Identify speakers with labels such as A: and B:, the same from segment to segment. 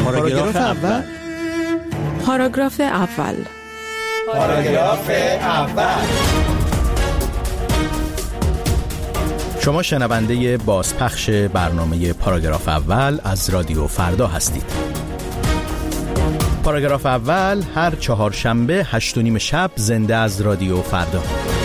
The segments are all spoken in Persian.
A: پاراگراف اول.
B: پاراگراف اول.
A: پاراگراف اول.
C: شما شنونده بازپخش برنامه پاراگراف اول از رادیو فردا هستید. پاراگراف اول هر چهارشنبه 8:30 شب زنده از رادیو فردا.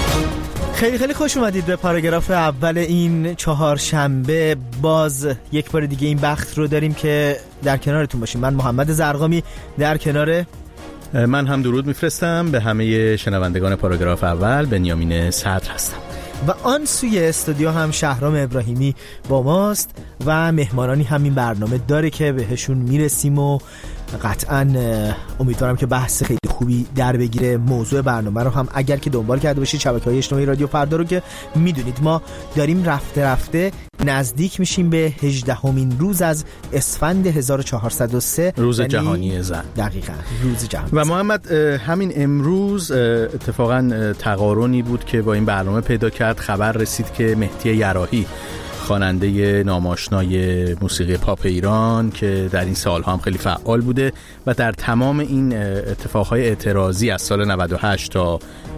D: خیلی خوش اومدید به پاراگراف اول این چهارشنبه. باز یک بار دیگه این بخت رو داریم که در کنارتون باشیم. من محمد زرقامی در کنار
C: من هم درود میفرستم به همه شنوندگان پاراگراف اول. بنیامین صدر هستم
D: و آن سوی استودیو هم شهرام ابراهیمی با ماست و مهمانانی هم این برنامه داره که بهشون میرسیم و قطعاً امیدوارم که بحث خیلی خوبی در بگیره. موضوع برنامه رو هم اگر که دنبال کرده باشید شبکه‌های اجتماعی رادیو فردا رو که میدونید ما داریم رفته نزدیک میشیم به 18مین روز از اسفند 1403
C: روز جهانی زن.
D: دقیقاً روز جهانی
C: و محمد همین امروز اتفاقاً تقارنی بود که با این برنامه پیدا کرد. خبر رسید که مهدی یراحی خواننده ناماشنای موسیقی پاپ ایران که در این سالها هم خیلی فعال بوده و در تمام این اتفاقهای اعتراضی از سال 98 تا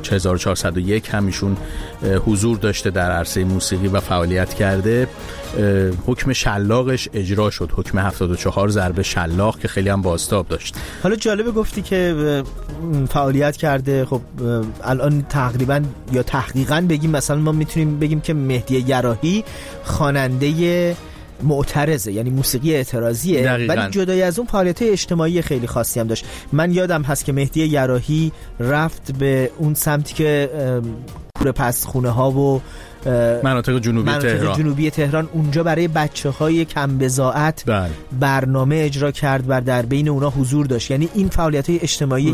C: 1401 همیشون حضور داشته در عرصه موسیقی و فعالیت کرده. حکم شلاقش اجرا شد، حکم 74 ضربه شلاق که خیلی هم بازتاب داشت.
D: حالا جالبه گفتی که فعالیت کرده. خب الان تقریبا یا تحقیقاً بگیم مثلا ما میتونیم بگیم که مهدی یراحی خواننده معترضه، یعنی موسیقی اعتراضیه، ولی جدای از اون فعالیت‌های اجتماعی خیلی خاصی هم داشت. من یادم هست که مهدی یراحی رفت به اون سمتی که کوره پس خونه ها و
C: مناطق جنوبی تهران اونجا برای بچه‌های کم بضاعت برنامه اجرا کرد و در بین اونا حضور داشت. یعنی این فعالیت‌های اجتماعی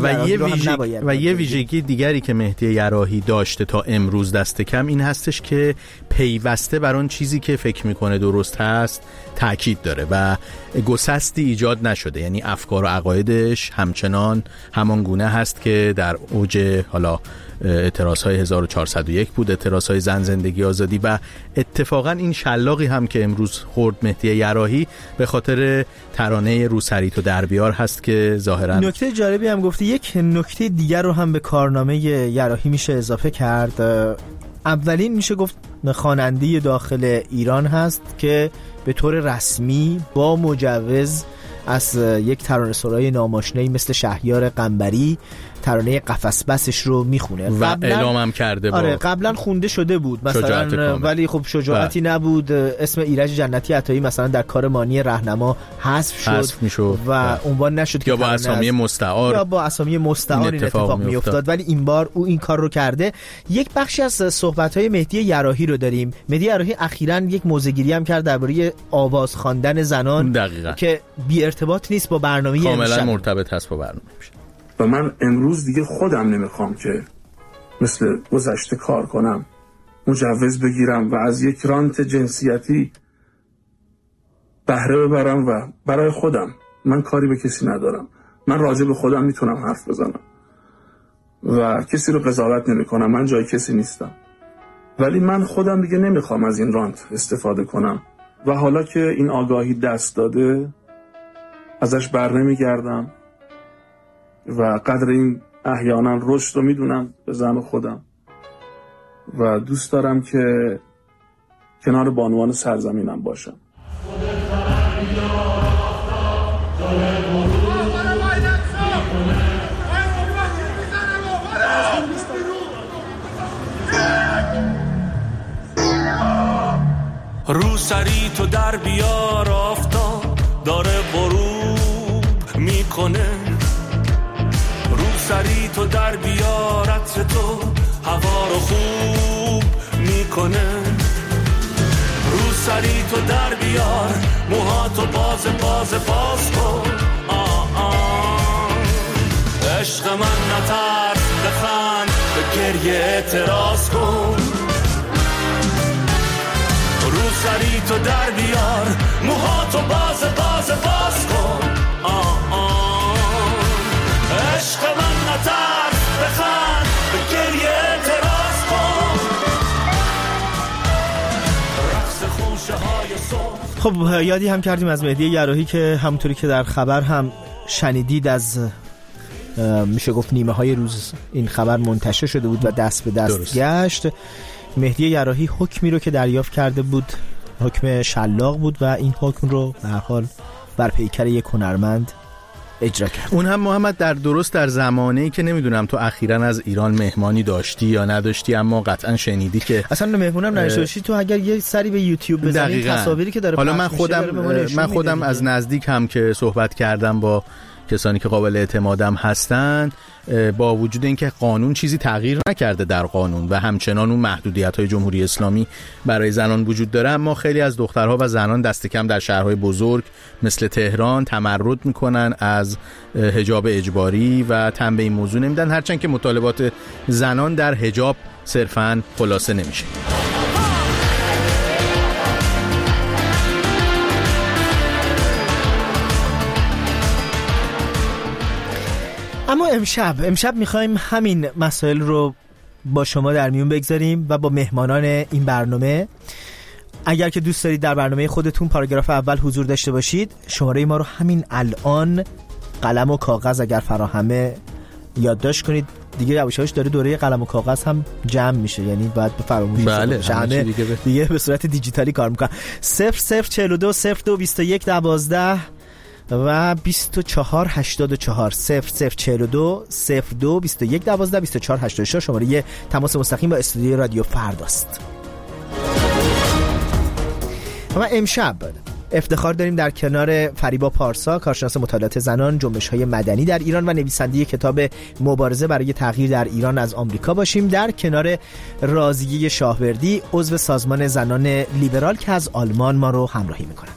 C: و یه ویژگی دیگری که مهدی یراحی داشته تا امروز دست کم این هستش که پیوسته بر اون چیزی که فکر میکنه درست هست تاکید داره و گسستی ایجاد نشده. یعنی افکار و عقایدش همچنان همان گونه هست که در اوج حالا اعتراضهای 1401 بود، اعتراضهای زن زندگی آزادی و اتفاقا این شلاقی هم که امروز خورد مهدی یراحی به خاطر ترانه روسری تو در بیار هست که ظاهرا
D: نکته جالبی هم گفتی. یک نکته دیگر رو هم به کارنامه یراحی میشه اضافه کرد. اولین میشه گفت خواننده داخل ایران هست که به طور رسمی با مجوز از یک ترانه‌سرای ناماشنایی مثل شهریار قنبری ترانه قفس بسش رو میخونه
C: و اعلامم کرده.
D: آره قبلا خونده شده بود مثلا، ولی خب شجاعتی نبود. اسم ایرج جنتی عطایی مثلا در کار مانی راهنما حذف شد و عنوان نشد
C: یا با اسامی مستعار
D: این اتفاق میافتاد. ولی این بار او این کار رو کرده. یک بخشی از صحبت‌های مهدی یراحی رو داریم. مهدی یراحی اخیراً یک موضوع‌گیری هم کرد درباره آواز خواندن زنان که بی ارتباط نیست با برنامه،
C: کاملا مرتبط هست با برنامه.
E: و من امروز دیگه خودم نمیخوام که مثل گذشته کار کنم، مجوز بگیرم و از یک رانت جنسیتی بهره ببرم و برای خودم. من کاری به کسی ندارم. من راجع به خودم میتونم حرف بزنم و کسی رو قضاوت نمی کنم. من جای کسی نیستم، ولی من خودم دیگه نمیخوام از این رانت استفاده کنم و حالا که این آگاهی دست داده ازش بر نمیگردم و قدر این احیانا رشد رو میدونم به زعم خودم و دوست دارم که کنار بانوان سرزمینم باشم.
F: رو سری تو در بیار، آفتاب داره غروب میکنه. رو سری تو در بیار، عطر تو هوا رو خوب میکنه. رو سری تو در بیار، موهاتو باز کن. عشق من نترس، بخند، به گریه اعتراض کن. رو سری تو در بیار، موهاتو باز کن. عشق من نترس، بخند، به گریه اعتراض کن. رقص خوشه های صبح
C: خب یادی هم کردیم از مهدی یراحی که همونطوری که در خبر هم شنیدید از میشه گفت نیمه های روز این خبر منتشر شده بود و دست به دست گشت. مهدی یراحی حکمی رو که دریافت کرده بود حکم شلاق بود و این حکم رو به هر حال بر پیکر یک هنرمند اجرا کرد.
D: اون هم محمد در زمانه‌ای که نمیدونم تو اخیراً از ایران مهمانی داشتی یا نداشتی، اما قطعاً شنیدی که
C: اصلا مهمونم نداشتی. تو اگر یه سری به یوتیوب بزنی تصاویری که داره
D: حالا من خودم از نزدیک هم که صحبت کردم با کسانی که قابل اعتمادم هستن، با وجود اینکه قانون چیزی تغییر نکرده در قانون و همچنان اون محدودیت‌های جمهوری اسلامی برای زنان وجود داره، اما خیلی از دخترها و زنان دست کم در شهرهای بزرگ مثل تهران تمرد میکنن از حجاب اجباری و تن به این موضوع نمیدن، هرچند که مطالبات زنان در حجاب صرفاً خلاصه نمیشه.
C: اما امشب میخوایم همین مسائل رو با شما در میون بگذاریم و با مهمانان این برنامه. اگر که دوست دارید در برنامه خودتون پاراگراف اول حضور داشته باشید، شماره ما رو همین الان قلم و کاغذ اگر فراهمه یادداشت کنید. دیگه یواشاش داره دوره قلم و کاغذ هم جمع میشه، یعنی باید به فراموشی
D: بله
C: دیگه به صورت دیجیتالی کار میکنن. 0042 02 21 12 و 2484 0042 02 21 12 2484 شماره تماس مستقیم با استودیوی رادیو فرداست. و امشب افتخار داریم در کنار فریبا پارسا، کارشناس مطالعات زنان، جنبش‌های مدنی در ایران و نویسنده کتاب مبارزه برای تغییر در ایران از آمریکا باشیم، در کنار راضیه شاهوردی، عضو سازمان زنان لیبرال که از آلمان ما رو همراهی می‌کنند.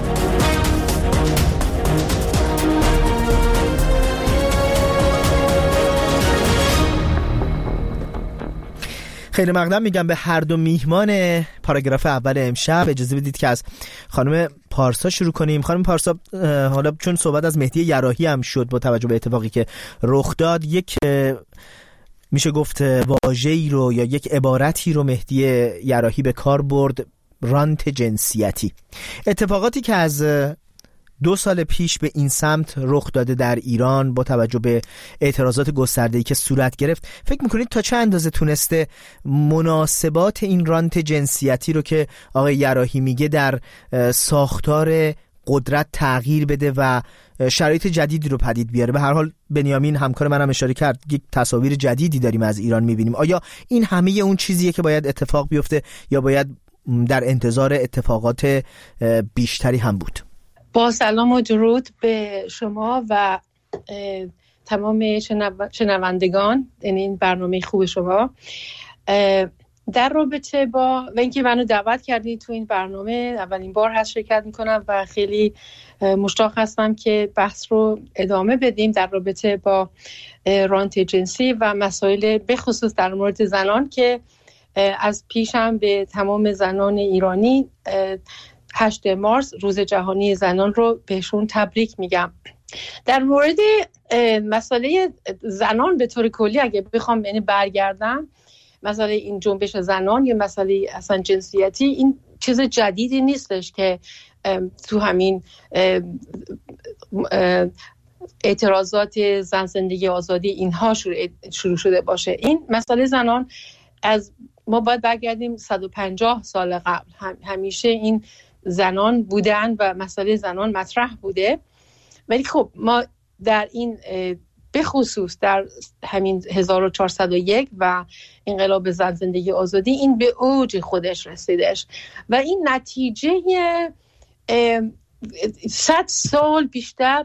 C: خیلی مقدم میگم به هر دو میهمان پاراگراف اول امشب. اجازه بدید که از خانم پارسا شروع کنیم. خانم پارسا، حالا چون صحبت از مهدی یراحی هم شد، با توجه به اتفاقی که رخ داد، یک میشه گفت واژه‌ای رو یا یک عبارتی رو مهدی یراحی به کار برد، رانت جنسیتی. اتفاقاتی که از 2 سال پیش به این سمت رخ داده در ایران با توجه به اعتراضات گسترده‌ای که صورت گرفت، فکر میکنید تا چه اندازه تونسته مناسبات این رانت جنسیتی رو که آقای یراحی میگه در ساختار قدرت تغییر بده و شرایط جدیدی رو پدید بیاره؟ به هر حال بنیامین همکار منم اشاره کرد، یک تصاویر جدیدی داریم از ایران میبینیم. آیا این همه اون چیزیه که باید اتفاق بیفته یا باید در انتظار اتفاقات بیشتری هم بود؟
G: با سلام و درود به شما و تمام شنوندگان این برنامه خوب شما. در رابطه با و اینکه منو دعوت کردید تو این برنامه، اولین بار هست شرکت میکنم و خیلی مشتاق هستم که بحث رو ادامه بدیم در رابطه با رانت جنسی و مسائل به خصوص در مورد زنان که از پیش هم به تمام زنان ایرانی 8 مارس روز جهانی زنان رو بهشون تبریک میگم. در مورد مسئله زنان به طور کلی اگه بخوام یعنی برگردم، مسئله این جنبش زنان یا مسئله اصلا جنسیتی این چیز جدیدی نیستش که تو همین اعتراضات زن زندگی آزادی اینها شروع شده باشه. این مسئله زنان از ما باید برگردیم 150 سال قبل. همیشه این زنان بودن و مسئله زنان مطرح بوده، ولی خب ما در این به خصوص در همین 1401 و انقلاب زن زندگی آزادی این به اوج خودش رسیدش و این نتیجه 100 سال بیشتر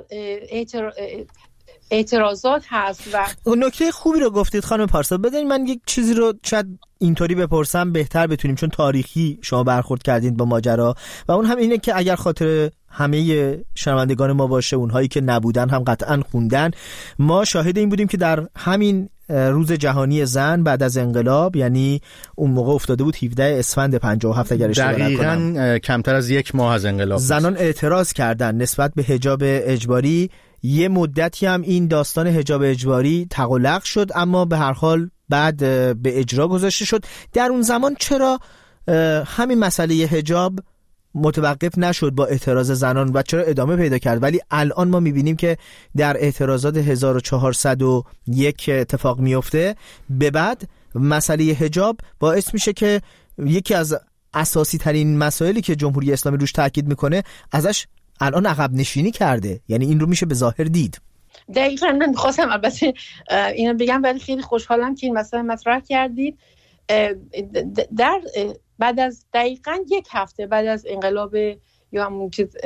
G: اعتراضات هست. و
C: نکته خوبی رو گفتید خانم پارسا. بدین من یک چیزی رو شاید اینطوری بپرسم بهتر بتونیم، چون تاریخی شما برخورد کردین با ماجرا و اون هم اینه که اگر خاطر همه شنوندگان ما باشه، اونهایی که نبودن هم قطعا خوندن، ما شاهد این بودیم که در همین روز جهانی زن بعد از انقلاب، یعنی اون موقع افتاده بود 17 اسفند 57 اگر اشتباه نکنم،
D: دقیقاً کمتر از 1 ماه از انقلاب
C: زنان اعتراض کردن نسبت به حجاب اجباری. یه مدتی هم این داستان حجاب اجباری تقلق شد، اما به هر حال بعد به اجرا گذاشته شد. در اون زمان چرا همین مسئله حجاب متوقف نشد با اعتراض زنان و چرا ادامه پیدا کرد، ولی الان ما میبینیم که در اعتراضات 1401 اتفاق میفته به بعد مسئله حجاب باعث میشه که یکی از اساسی ترین مسائلی که جمهوری اسلامی روش تاکید میکنه ازش الان عقب نشینی کرده. یعنی این رو میشه به ظاهر دید.
G: دقیقاً من می‌خواستم البته اینو بگم، ولی خیلی خوشحالم که این مسئله مطرح کردید. در بعد از دقیقاً یک هفته بعد از انقلاب یا همون چیز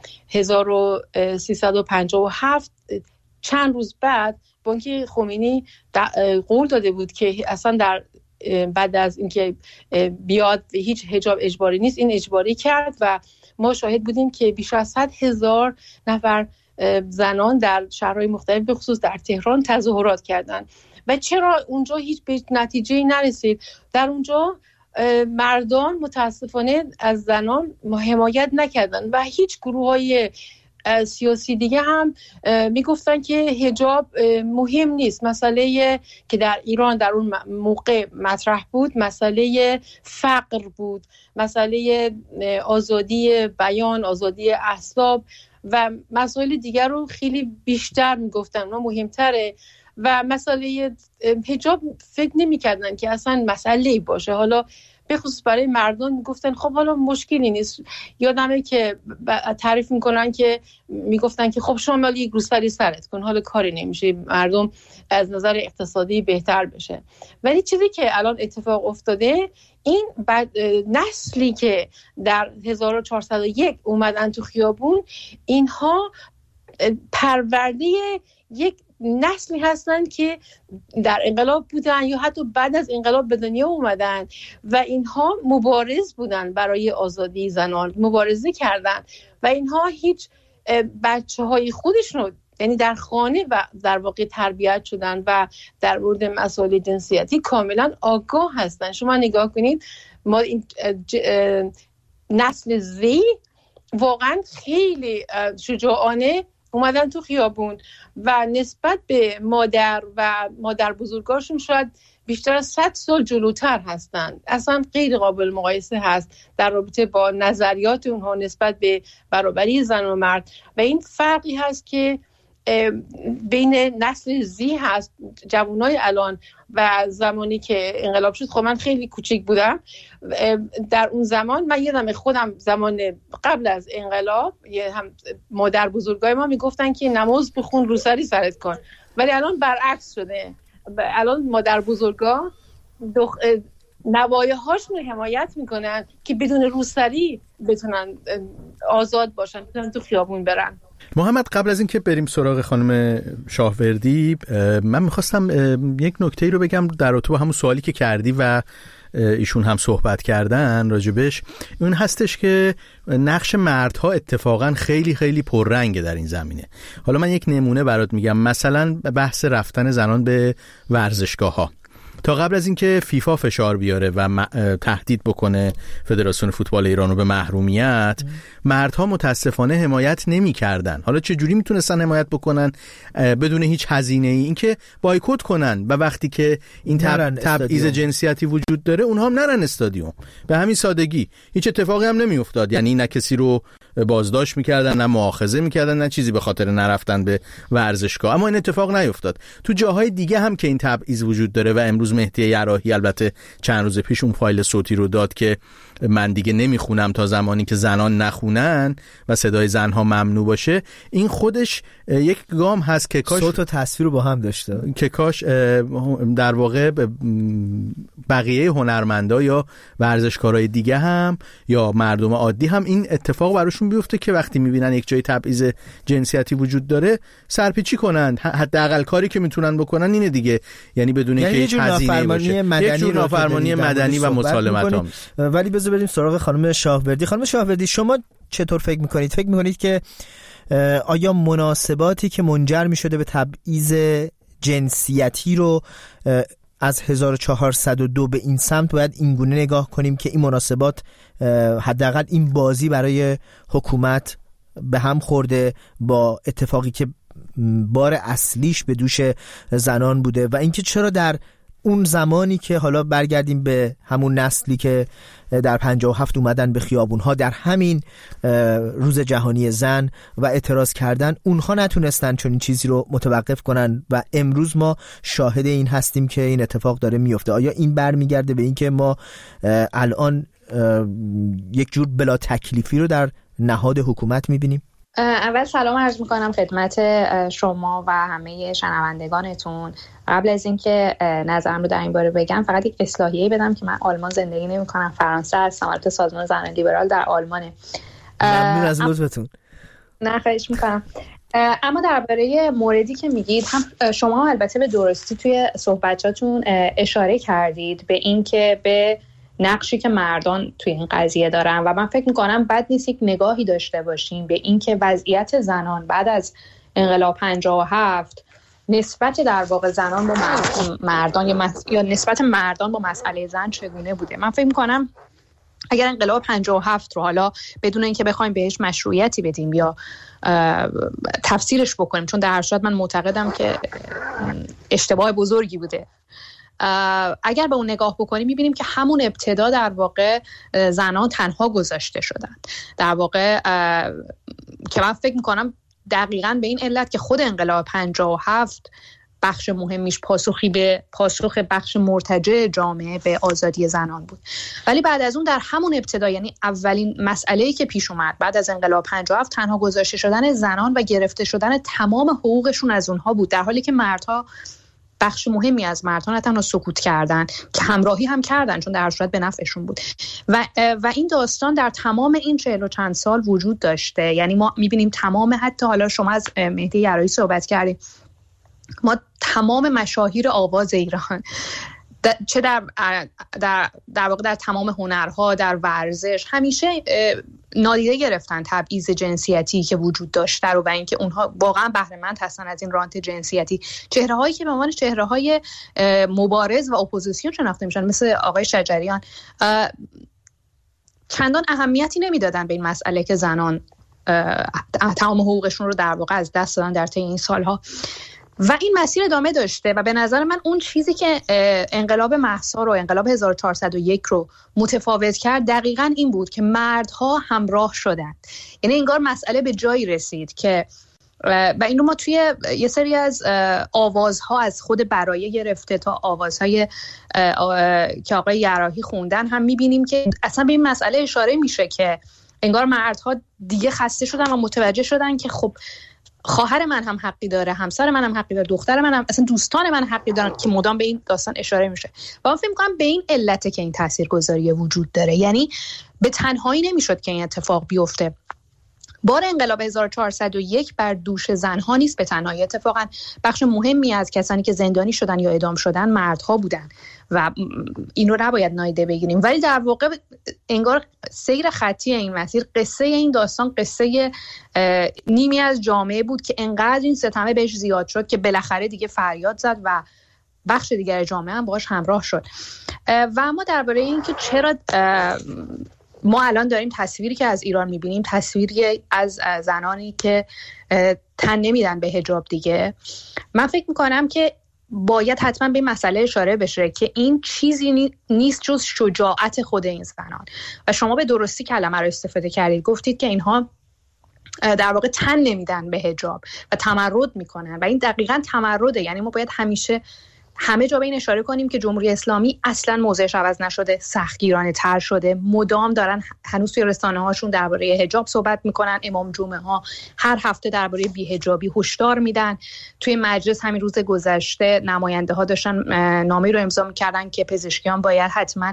G: 1357 چند روز بعد بانک خمینی قول داده بود که اصلا در بعد از اینکه بیاد هیچ حجاب اجباری نیست، این اجباری کرد و ما شاهد بودیم که بیش از 100,000 نفر زنان در شهرهای مختلف به خصوص در تهران تظاهرات کردند. و چرا اونجا هیچ به نتیجه‌ای نرسید؟ در اونجا مردان متاسفانه از زنان حمایت نکردند و هیچ گروه‌های سیاسی دیگه هم میگفتن که حجاب مهم نیست. مسئله که در ایران در اون موقع مطرح بود مسئله فقر بود، مسئله آزادی بیان، آزادی احزاب و مسائل دیگر رو خیلی بیشتر میگفتن، اونا مهمتره و مسئله حجاب فکر نمی‌کردن که اصلا مسئله‌ای باشه. حالا به خصوص برای مردان میگفتن خب حالا مشکلی نیست. یادمه که تعریف میکنن که میگفتن که خب شما یک روسری سرت کن، حالا کاری نمیشه، مردم از نظر اقتصادی بهتر بشه. ولی چیزی که الان اتفاق افتاده، این نسلی که در 1401 اومدن تو خیابون، اینها پرورده یک نسلی هستن که در انقلاب بودن یا حتی بعد از انقلاب به دنیا اومدن و اینها مبارز بودن برای آزادی زنان، مبارزه کردن و اینها هیچ بچه‌های خودشون، یعنی در خانه و در واقع تربیت شدن و در مورد مسائل جنسیتی کاملا آگاه هستن. شما نگاه کنید، ما این نسل زی واقعا خیلی شجاعانه اومدن تو خیابون و نسبت به مادر و مادر بزرگاشون شاید بیشتر از 100 سال جلوتر هستن. اصلا غیر قابل مقایسه هست در رابطه با نظریات اونها نسبت به برابری زن و مرد و این فرقی هست که بین نسل زی هست، جوانای الان و زمانی که انقلاب شد. خب من خیلی کوچیک بودم در اون زمان، من یادم خودم زمان قبل از انقلاب هم مادر بزرگای ما میگفتن که نماز بخون روسری سرت کن، ولی الان برعکس شده. الان مادر بزرگا نوایه هاشون حمایت میکنن که بدون روسری بتونن آزاد باشن، بتونن تو خیابون برن.
D: محمد، قبل از این که بریم سراغ خانم شاهوردی، من میخواستم یک نکته‌ای رو بگم در رابطه با همون سوالی که کردی و ایشون هم صحبت کردن راجبش. اون هستش که نقش مردها اتفاقا خیلی خیلی پررنگه در این زمینه. حالا من یک نمونه برات میگم. مثلا بحث رفتن زنان به ورزشگاه‌ها. تا قبل از اینکه فیفا فشار بیاره و تهدید بکنه فدراسیون فوتبال ایران رو به محرومیت، مردها متاسفانه حمایت نمی‌کردن. حالا چه جوری میتونستن حمایت بکنن بدون هیچ هزینه‌ای؟ اینکه بایکوت کنن و وقتی که این تبعیض جنسیتی وجود داره اونها هم نرن استادیوم. به همین سادگی هیچ اتفاقی هم نمیافتاد. یعنی نه کسی رو بازداشت می‌کردن، نه مؤاخذه می‌کردن، نه چیزی به خاطر نرفتن به ورزشگاه. اما این اتفاق نیفتاد. تو جاهای دیگه هم که این تبعیض وجود داره و امروز مهدی یراحی البته چند روز پیش اون فایل صوتی رو داد که من دیگه نمیخونم تا زمانی که زنان نخونن و صدای زنها ممنوع باشه. این خودش یک گام هست که کاش
C: صوت و تصویر رو با هم داشته،
D: که کاش در واقع بقیه هنرمندا یا ورزشکارای دیگه هم یا مردم عادی هم این اتفاق براشون بیفته که وقتی میبینن یک جای تبعیض جنسیتی وجود داره سرپیچی کنن. حداقل کاری که میتونن بکنن اینه دیگه، یعنی بدون اینکه هیچ هزینه‌ای باشه، یک جور نافرمانی مدنی و مسالمت آمیز.
C: ولی بذار بریم سراغ خانم شاهوردی. خانم شاهوردی، شما چطور فکر میکنید؟ فکر میکنید که آیا مناسباتی که منجر میشده به تبعیض جنسیتی رو از 1402 به این سمت باید اینگونه نگاه کنیم که این مناسبات حداقل این بازی برای حکومت به هم خورده با اتفاقی که بار اصلیش به دوش زنان بوده و اینکه چرا در اون زمانی که حالا برگردیم به همون نسلی که در 57 اومدن به خیابونها در همین روز جهانی زن و اعتراض کردن، اونها نتونستن چون این چیزی رو متوقف کنن و امروز ما شاهد این هستیم که این اتفاق داره میفته. آیا این برمیگرده به این که ما الان یک جور بلا تکلیفی رو در نهاد حکومت میبینیم؟
H: اول سلام عرض میکنم خدمت شما و همه شنوندگانتون. قبل از اینکه نظرم رو در این باره بگم فقط یک اصلاحیه‌ای بدم که من آلمان زندگی نمی‌کنم، فرانسه هستم، البته سازمان زنان لیبرال در آلمانه.
C: ممنون از لطفتون.
H: نه خواهش میکنم. اما درباره موردی که میگید هم شما البته به درستی توی صحبتاتون اشاره کردید به این که به نقشی که مردان توی این قضیه دارن و من فکر میکنم بد نیست یک نگاهی داشته باشیم به این که وضعیت زنان بعد از انقلاب 57 نسبت در واقع زنان با مردان یا نسبت مردان با مسئله زن چگونه بوده. من فکر میکنم اگر انقلاب 57 رو حالا بدون اینکه بخوایم بهش مشروعیتی بدیم یا تفسیرش بکنیم، چون در هر صورت من معتقدم که اشتباه بزرگی بوده، اگر به اون نگاه بکنیم میبینیم که همون ابتدا در واقع زنان تنها گذاشته شدن، در واقع که من فکر میکنم دقیقاً به این علت که خود انقلاب 57 بخش مهمیش پاسخ بخش مرتجع جامعه به آزادی زنان بود. ولی بعد از اون در همون ابتدا، یعنی اولین مسئله‌ای که پیش اومد بعد از انقلاب 57 تنها گذاشته شدن زنان و گرفته شدن تمام حقوقشون از اونها بود، در حالی که مردها بخش مهمی از مردها نه تنها سکوت کردن که همراهی هم کردن چون در هر صورت به نفعشون بود و این داستان در تمام این 40 و چند سال وجود داشته. یعنی ما میبینیم تمام، حتی حالا شما از مهدی یرایی صحبت کردیم، ما تمام مشاهیر آواز ایران چه در واقع در تمام هنرها، در ورزش، همیشه نادیده گرفتن تبعیض جنسیتی که وجود داشته رو و اینکه اونها واقعا بهره مند هستن از این رانت جنسیتی. چهره‌هایی که به عنوان چهره‌های مبارز و اپوزیسیون شناخته میشن مثل آقای شجریان چندان اهمیتی نمیدادن به این مسئله که زنان تمام حقوقشون رو در واقع از دست دادن در طی این سالها و این مسیر ادامه داشته. و به نظر من اون چیزی که انقلاب مهسا رو، انقلاب 1401 رو متفاوت کرد دقیقاً این بود که مردها همراه شدند. یعنی انگار مسئله به جایی رسید که و این رو ما توی یه سری از آوازها از خود برایه گرفته تا آوازهای که آقای یراحی خوندن هم میبینیم که اصلا به این مسئله اشاره میشه که انگار مردها دیگه خسته شدن و متوجه شدن که خب خواهر من هم حقی داره، همسر من هم حقی داره، دختر من هم، اصلا دوستان من حقی دارن، که مدام به این داستان اشاره میشه. و من فکر می‌کنم به این علته که این تاثیرگذاری وجود داره. یعنی به تنهایی نمیشد که این اتفاق بیفته. بار انقلاب 1401 بر دوش زنها نیست به تنهایی، اتفاقا بخش مهمی از کسانی که زندانی شدن یا اعدام شدن مردها بودن و این رو نباید نادیده بگیریم. ولی در واقع انگار سیر خطی این مسیر، قصه این داستان قصه نیمی از جامعه بود که انقدر این ستمه بهش زیاد شد که بالاخره دیگه فریاد زد و بخش دیگر جامعه هم باهاش همراه شد. و اما درباره این که چرا ما الان داریم تصویری که از ایران میبینیم تصویری از زنانی که تن نمیدن به حجاب دیگه، من فکر میکنم که باید حتما به این مسئله اشاره بشه که این چیزی نیست جز شجاعت خود این زنان. و شما به درستی کلمه رو استفاده کردید، گفتید که اینها در واقع تن نمیدن به حجاب و تمرد میکنن و این دقیقاً تمرده. یعنی ما باید همیشه همه جا به این اشاره کنیم که جمهوری اسلامی اصلا موضعش عوض نشده، سختگیرانه تر شده، مدام دارن هنوز توی رسانه هاشون درباره حجاب صحبت میکنن، امام جمعه ها هر هفته درباره بی‌حجابی هشدار میدن. توی مجلس همین روز گذشته نماینده ها داشتن نامه‌ای رو امضا میکردن که پزشکیان باید حتما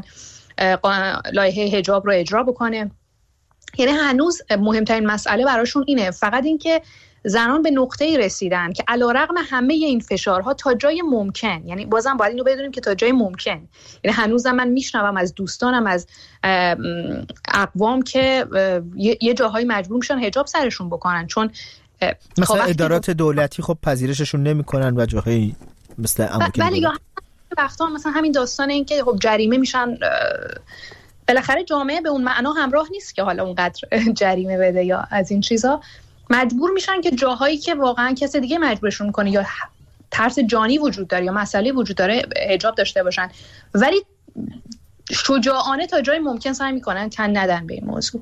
H: لایحه حجاب رو اجرا بکنه. یعنی هنوز مهمترین مسئله براشون اینه، فقط این که زنان به نقطه‌ای رسیدن که علیرغم همه این فشارها تا جای ممکن، یعنی بازم باید اینو بدونیم که تا جای ممکن، یعنی هنوزم من میشنوم از دوستانم از اقوام که یه جاهایی مجبور میشن حجاب سرشون بکنن چون
C: مثلا ادارات دولتی خب پذیرششون نمیکنن و جاهایی مثل اماکن
H: ولی یا وقتا مثلا همین داستان این که خب جریمه میشن، بالاخره جامعه به اون معنا همراه نیست که حالا اونقدر جریمه بده یا از این چیزا، مجبور میشن که جاهایی که واقعا کسی دیگه مجبورشون کنه یا ترس جانی وجود داره یا مسئله وجود داره حجاب داشته باشن، ولی شجاعانه تا جای ممکن سعی میکنن تن ندن به این موضوع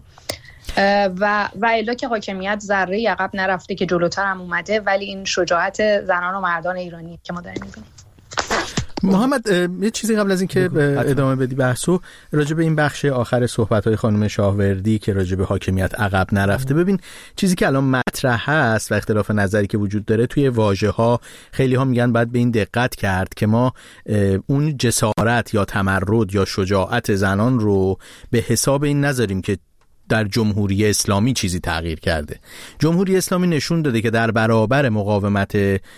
H: و الا که حاکمیت ذره عقب نرفته که جلوتر هم اومده، ولی این شجاعت زنان و مردان ایرانی که ما داریم میبینیم.
C: محمد یه چیزی قبل از این که ادامه بدی بحثو، راجع به این بخش آخر صحبت‌های خانم شاهوردی که راجع به حاکمیت عقب نرفته، ببین چیزی که الان مطرح هست و اختلاف نظری که وجود داره توی واژه‌ها، خیلی ها میگن باید به این دقت کرد که ما اون جسارت یا تمرد یا شجاعت زنان رو به حساب این نذاریم که در جمهوری اسلامی چیزی تغییر کرده. جمهوری اسلامی نشون داده که در برابر مقاومت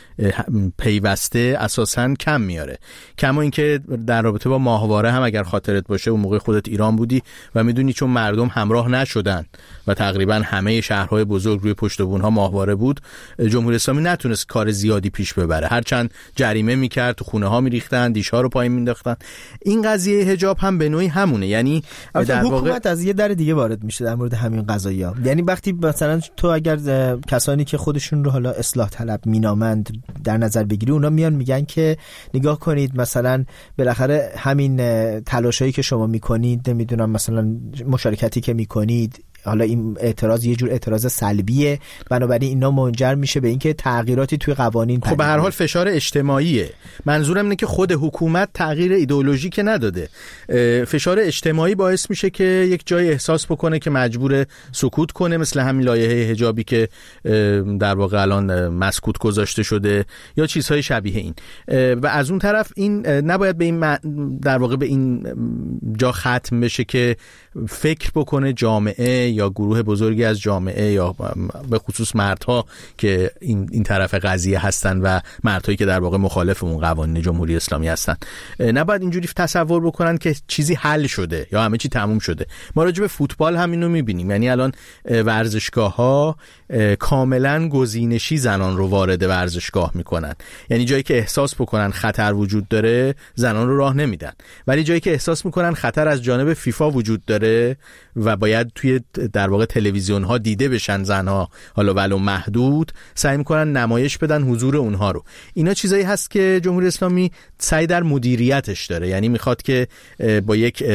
C: پیوسته اساساً کم میاره. کما اینکه در رابطه با ماهواره هم اگر خاطرت باشه اون موقع خودت ایران بودی و میدونی چون مردم همراه نشدن و تقریبا همه شهرهای بزرگ روی پشت بونها ماهواره بود، جمهوری اسلامی نتونست کار زیادی پیش ببره. هرچند جریمه میکرد، تو خونه ها میریختن، دیش‌ها رو پایین مینداختن. این قضیه حجاب هم به نوعی همونه، یعنی
D: در حکومت از یه در دیگه وارد میشه در مورد همین قضایا. یعنی وقتی مثلا تو اگر کسانی که خودشون رو حالا اصلاح طلب مینامند در نظر بگیری، اونا میان میگن که نگاه کنید مثلا بالاخره همین تلاشایی که شما میکنید، نمیدونم مثلا مشارکتی که میکنید، حالا این اعتراض یه جور اعتراض سلبیه، بنابراین اینا منجر میشه به اینکه تغییراتی توی قوانین
C: خب به هر حال فشار اجتماعیه. منظورم اینه که خود حکومت تغییر ایدئولوژیک نداده. فشار اجتماعی باعث میشه که یک جای احساس بکنه که مجبور سکوت کنه، مثل همین لایحه حجابی که در واقع الان مسکوت گذاشته شده یا چیزهای شبیه این. و از اون طرف این نباید به این در واقع به این جا ختم بشه که فکر بکنه جامعه یا گروه بزرگی از جامعه یا به خصوص مردها که این طرف قضیه هستن و مردهایی که در واقع مخالف اون قوانین جمهوری اسلامی هستن، نباید اینجوری تصور بکنن که چیزی حل شده یا همه چی تموم شده. ما راجع به فوتبال همینو میبینیم، یعنی الان ورزشگاه‌ها کاملا گزینشی زنان رو وارد ورزشگاه میکنن. یعنی جایی که احساس بکنن خطر وجود داره زنان رو راه نمیدن، ولی جایی که احساس میکنن خطر از جانب فیفا وجود داره و باید توی در واقع تلویزیون ها دیده بشن زنها، حالا ولو محدود، سعی میکنن نمایش بدن حضور اونها رو. اینا چیزایی هست که جمهوری اسلامی سعی در مدیریتش داره، یعنی میخواد که با یک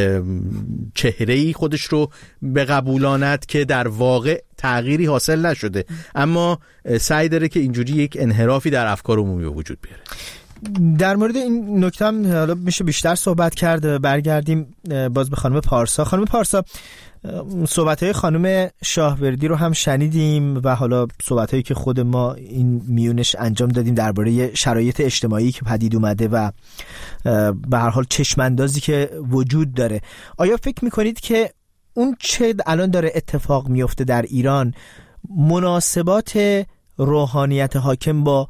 C: چهره‌ای خودش رو بقبولاند که در واقع تغییری حاصل نشده، اما سعی داره که اینجوری یک انحرافی در افکار عمومی به وجود بیاره.
D: در مورد این نکته هم حالا میشه بیشتر صحبت کرد. برگردیم باز به خانم پارسا. خانم پارسا، صحبت‌های خانم شاهوردی رو هم شنیدیم و حالا صحبت‌هایی که خود ما این میونش انجام دادیم درباره شرایط اجتماعی که پدید اومده و به هر حال چشم‌اندازی که وجود داره. آیا فکر می‌کنید که اون چه الان داره اتفاق میفته در ایران مناسبات روحانیت حاکم با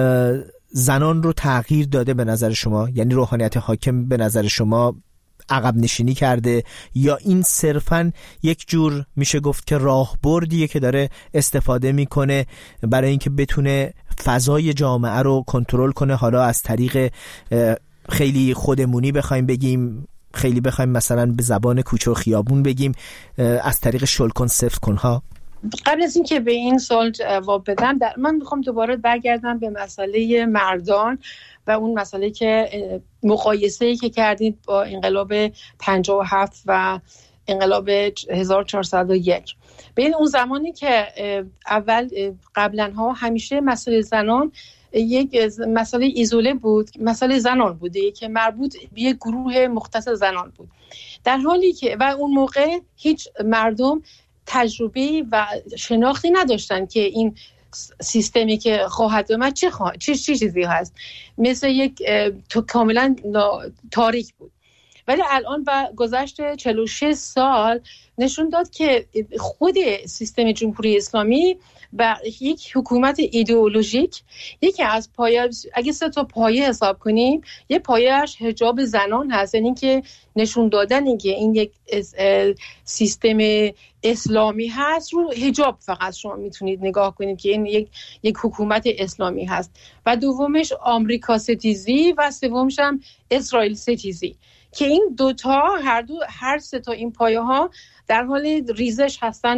D: زنان رو تغییر داده به نظر شما؟ یعنی روحانیت حاکم به نظر شما عقب نشینی کرده یا این صرفاً یک جور میشه گفت که راهبردیه که داره استفاده میکنه برای اینکه بتونه فضای جامعه رو کنترل کنه، حالا از طریق خیلی خودمونی بخوایم بگیم، خیلی بخوایم مثلا به زبان کوچه و خیابون بگیم، از طریق شل کن سفت کنها؟
G: قبل از اینکه به این سوال جواب بدم، من میخوام دوباره برگردم به مسئله مردان و اون مسئله که مقایسه‌ای که کردید با انقلاب 57 و انقلاب 1401. ببین اون زمانی که اول قبلنها همیشه مسئله زنان یک مسئله ایزوله بود، مسئله زنان بوده که مربوط به یک گروه مختص زنان بود، در حالی که و اون موقع هیچ مردم تجربه و شناختی نداشتن که این سیستمی که خواهد اومد چه چیزی هست، مثل یک کاملا تاریک بود. ولی الان با گذشت 46 سال نشون داد که خود سیستم جمهوری اسلامی و یک حکومت ایدئولوژیک، یکی از پایه، اگه 3 تا پایه حساب کنیم، یه پایه‌اش حجاب زنان هست، یعنی که نشون دادن که این یک سیستم اسلامی هست، رو حجاب فقط شما میتونید نگاه کنید که این یک حکومت اسلامی هست. و دومش آمریکا ستیزی و سومش هم اسرائیل ستیزی، که این دوتا هر 3 تا این پایه ها در حال ریزش هستن و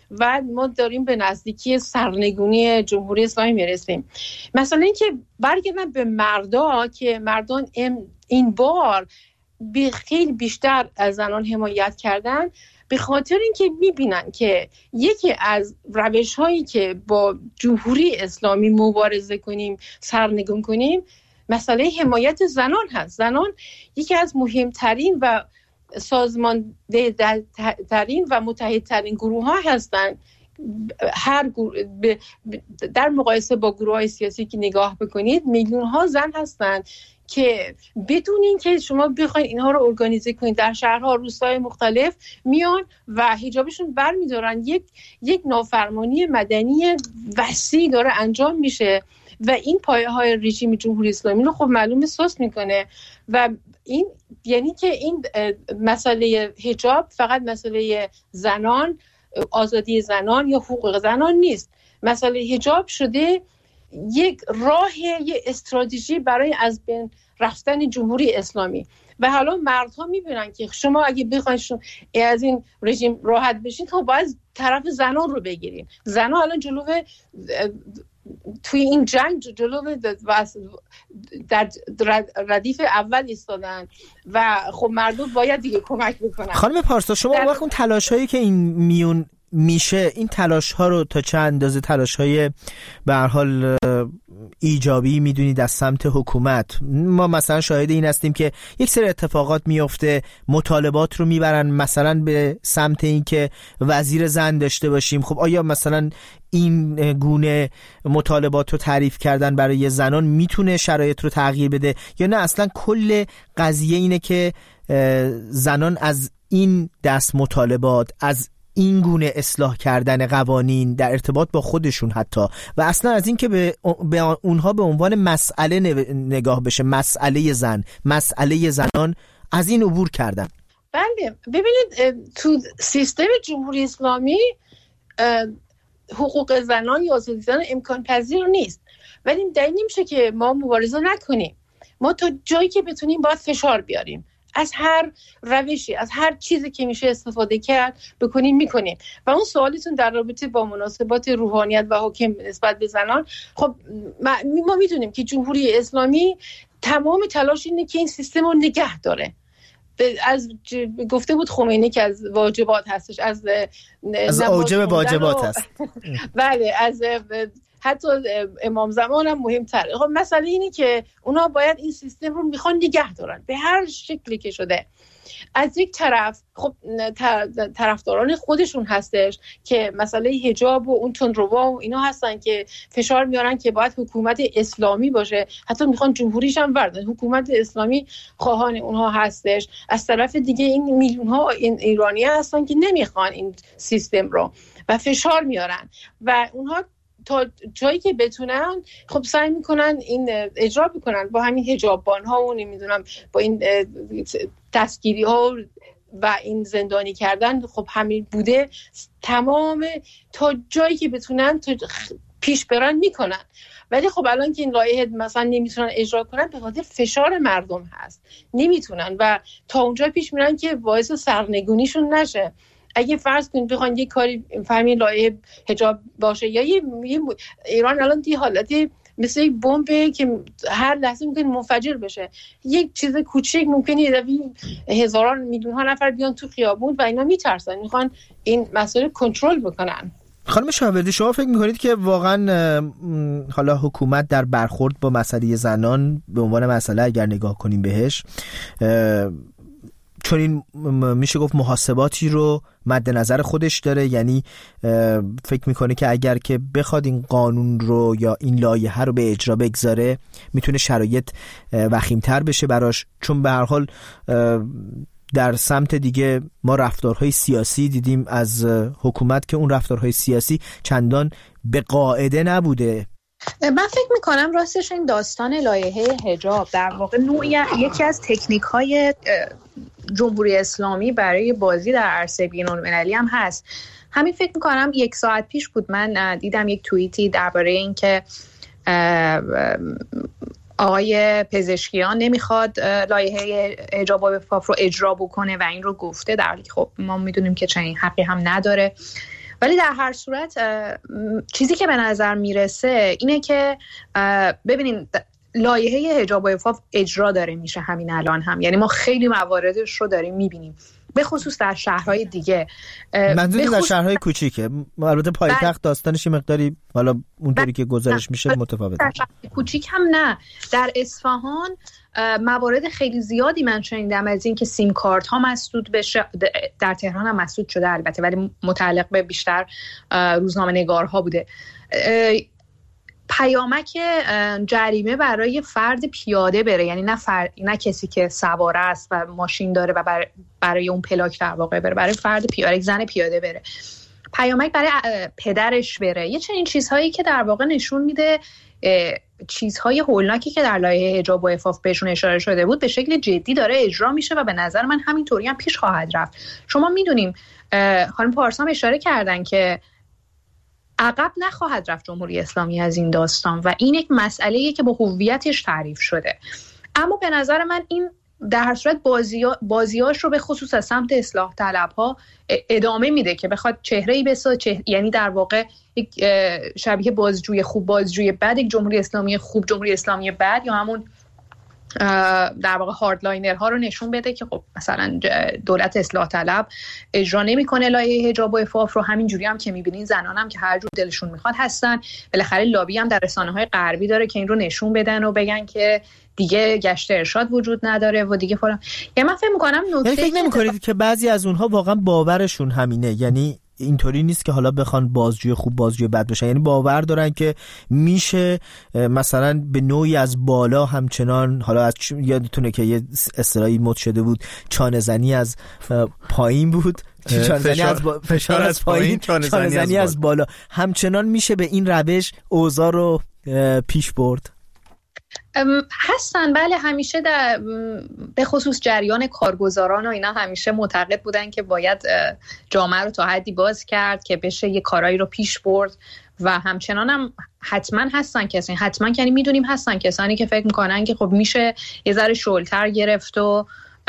G: و ما داریم به نزدیکی سرنگونی جمهوری اسلامی میرسیم. مثلا اینکه برگردن به مردا که مردان این بار خیلی بیشتر از زنان حمایت کردن، به خاطر اینکه میبینن که یکی از روش هایی که با جمهوری اسلامی مبارزه کنیم، سرنگون کنیم، مسئله حمایت زنان هست. زنان یکی از مهمترین و سازمانده ترین و متحدترین گروه ها هستند. در مقایسه با گروه های سیاسی که نگاه بکنید، میلیون ها زن هستند که بدون این که شما بخواید اینها رو ارگانیزه کنید، در شهرها، روستاهای مختلف میان و حجابشون برمیدارن. یک نافرمانی مدنی وسیع داره انجام میشه و این پایه های رژیم جمهوری اسلامی رو خب معلوم سست میکنه. و این یعنی که این مسئله حجاب فقط مسئله زنان، آزادی زنان یا حقوق زنان نیست. مسئله حجاب شده یک راه، یک استراتژی برای از بین رفتن جمهوری اسلامی. و حالا مردها میبینن که شما اگه بخواید از این رژیم راحت بشین، خب باید طرف زنان رو بگیرین. زنان الان جلوه توی این جنگ جلوه در ردیف اول ایستادن و خب مردم باید دیگه کمک بکنن.
C: خانم پارسا، شما وقت اون تلاش‌هایی که این میون میشه، این تلاش ها رو تا چه اندازه تلاش های به هر حال ایجابی میدونید از سمت حکومت؟ ما مثلا شاهد این هستیم که یک سری اتفاقات میفته، مطالبات رو میبرن مثلا به سمت این که وزیر زن داشته باشیم. خب آیا مثلا این گونه مطالبات رو تعریف کردن برای زنان میتونه شرایط رو تغییر بده، یا نه اصلا کل قضیه اینه که زنان از این دست مطالبات، از این گونه اصلاح کردن قوانین در ارتباط با خودشون حتی، و اصلا از این که به اونها به عنوان مسئله نگاه بشه، مسئله زن، مسئله زنان، از این عبور کردن؟
G: بله، ببینید تو سیستم جمهوری اسلامی حقوق زنان یا آزادی زنان امکان پذیر نیست، ولی دلیل نمیشه که ما مبارزه نکنیم. ما تا جایی که بتونیم باید فشار بیاریم، از هر روشی، از هر چیزی که میشه استفاده کرد بکنیم میکنیم. و اون سوالتون در رابطه با مناسبات روحانیت و حکم نسبت به زنان، خب ما میدونیم که جمهوری اسلامی تمام تلاش اینه که این سیستم رو نگه داره. از گفته بود خمینی که از واجبات هستش، از
C: اوجب واجبات هست.
G: بله، از حتی امام زمان هم مهمتره. خب مسئله اینه که اونا باید این سیستم رو میخوان نگه دارن به هر شکلی که شده. از یک طرف خب طرفداران خودشون هستش که مسئله حجاب و اون تندروا و اینا هستن که فشار میارن که باید حکومت اسلامی باشه، حتی میخوان جمهوریش هم بردن. حکومت اسلامی خواهان اونها هستش. از طرف دیگه این میلیون ها ایرانی هستن که نمیخوان این سیستم رو و فشار میارن و اونها تا جایی که بتونن خب سعی میکنن این اجرا بکنن با همین حجاببان ها و نمیدونم با این دستگیری ها و این زندانی کردن. خب همین بوده، تمام تا جایی که بتونن پیش برن میکنن. ولی خب الان که این لایحه مثلا نمیتونن اجرا کنن به خاطر فشار مردم هست، نمیتونن و تا اونجا پیش میرن که باعث سرنگونیشون نشه. اگه فرض کنید بخوان یک کاری فهمی لایحه حجاب باشه یا ایران الان دی حالتی مثل یک بمبه که هر لحظه ممکن منفجر بشه، یک چیز کوچیک ممکنه یه دفعه هزاران میلیون ها نفر بیان تو خیابون و اینا میترسن، میخوان این مسئله کنترل بکنن.
C: خانم شاوردی، شما فکر میکنید که واقعا حالا حکومت در برخورد با مسئله زنان به عنوان مسئله اگر نگاه کنیم بهش، چون این میشه گفت محاسباتی رو مد نظر خودش داره؟ یعنی فکر میکنه که اگر که بخواد این قانون رو یا این لایحه رو به اجرا بگذاره میتونه شرایط وخیم‌تر بشه براش، چون به هر حال در سمت دیگه ما رفتارهای سیاسی دیدیم از حکومت که اون رفتارهای سیاسی چندان به قاعده نبوده.
H: من فکر میکنم راستش این داستان لایحه حجاب در واقع یکی از تکنیک‌های جمهوری اسلامی برای بازی در عرصه بین‌المللی هم هست. همین فکر میکنم 1 ساعت پیش بود من دیدم یک توییتی درباره این که آقای پزشکیان نمیخواد لایحه حجاب و عفاف رو اجرا بکنه و این رو گفته، در حالی که خب ما میدونیم که چنین حقی هم نداره. ولی در هر صورت چیزی که به نظر میرسه اینه که ببینین لایحه حجاب و عفاف اجرا داره میشه همین الان هم، یعنی ما خیلی مواردش رو داریم میبینیم، به خصوص در شهرهای دیگه.
C: منظور در شهرهای کوچیکه، البته پایتخت داستانش مقداری حالا اونطوری که گزارش میشه متفاوته.
H: در شهرهای کوچیک هم نه، در اصفهان موارد خیلی زیادی من شنیدم از این که سیم کارت ها مسدود بشه. در تهران هم مسدود شده البته، ولی متعلق به بیشتر روزنامه نگارها بوده. پیامک جریمه برای فرد پیاده بره، یعنی نه کسی که سواره است و ماشین داره و برای اون پلاک در واقع بره، برای فرد پیاده، زن پیاده بره. پیامک برای پدرش بره. یه چنین چیزهایی که در واقع نشون میده چیزهای هولناکی که در لایحه حجاب و عفاف بهشون اشاره شده بود به شکل جدی داره اجرا میشه و به نظر من همینطوری هم پیش خواهد رفت. شما میدونیم خانم پارسا اشاره کردن که عقب نخواهد رفت جمهوری اسلامی از این داستان و این یک مسئله‌ایه که با هویتش تعریف شده. اما به نظر من این در هر صورت بازیاش رو به خصوص از سمت اصلاح طلب‌ها ادامه میده که بخواد چهره‌ای بسازه، یعنی در واقع یک شبیه بازجوی خوب بازجوی بد، یک جمهوری اسلامی خوب جمهوری اسلامی بد، یا همون در واقع هاردلاینرها رو نشون بده که خب مثلا دولت اصلاح طلب اجرا نمیکنه لایحه حجاب و عفاف رو. همین جوری هم که میبینین زنان هم که هر جور دلشون میخواد هستن. بالاخره لابی هم در رسانه‌های غربی داره که این رو نشون بدن و بگن که دیگه گشت ارشاد وجود نداره و دیگه فلان. یعنی من فکر میکنم
C: یعنی فکر نمیکنید که بعضی از اونها واقعا باورشون همینه، یعنی اینطوری نیست که حالا بخوان بازجوی خوب بازجوی بد باشن، یعنی باور دارن که میشه مثلا به نوعی از بالا همچنان، حالا یادتونه که یه اصطلاحی مد شده بود چانه زنی از پایین بود، فشار از پایین، چانه زنی از بالا، همچنان میشه به این روش اوضاع رو پیش برد.
H: هستن بله، همیشه به خصوص جریان کارگزاران و اینا همیشه معتقد بودن که باید جامعه رو تا حدی باز کرد که بشه یه کارایی رو پیش برد و همچنان هم حتما هستن کسانی، حتما یعنی میدونیم هستن کسانی که فکر میکنن که خب میشه یه ذره شلتر گرفت و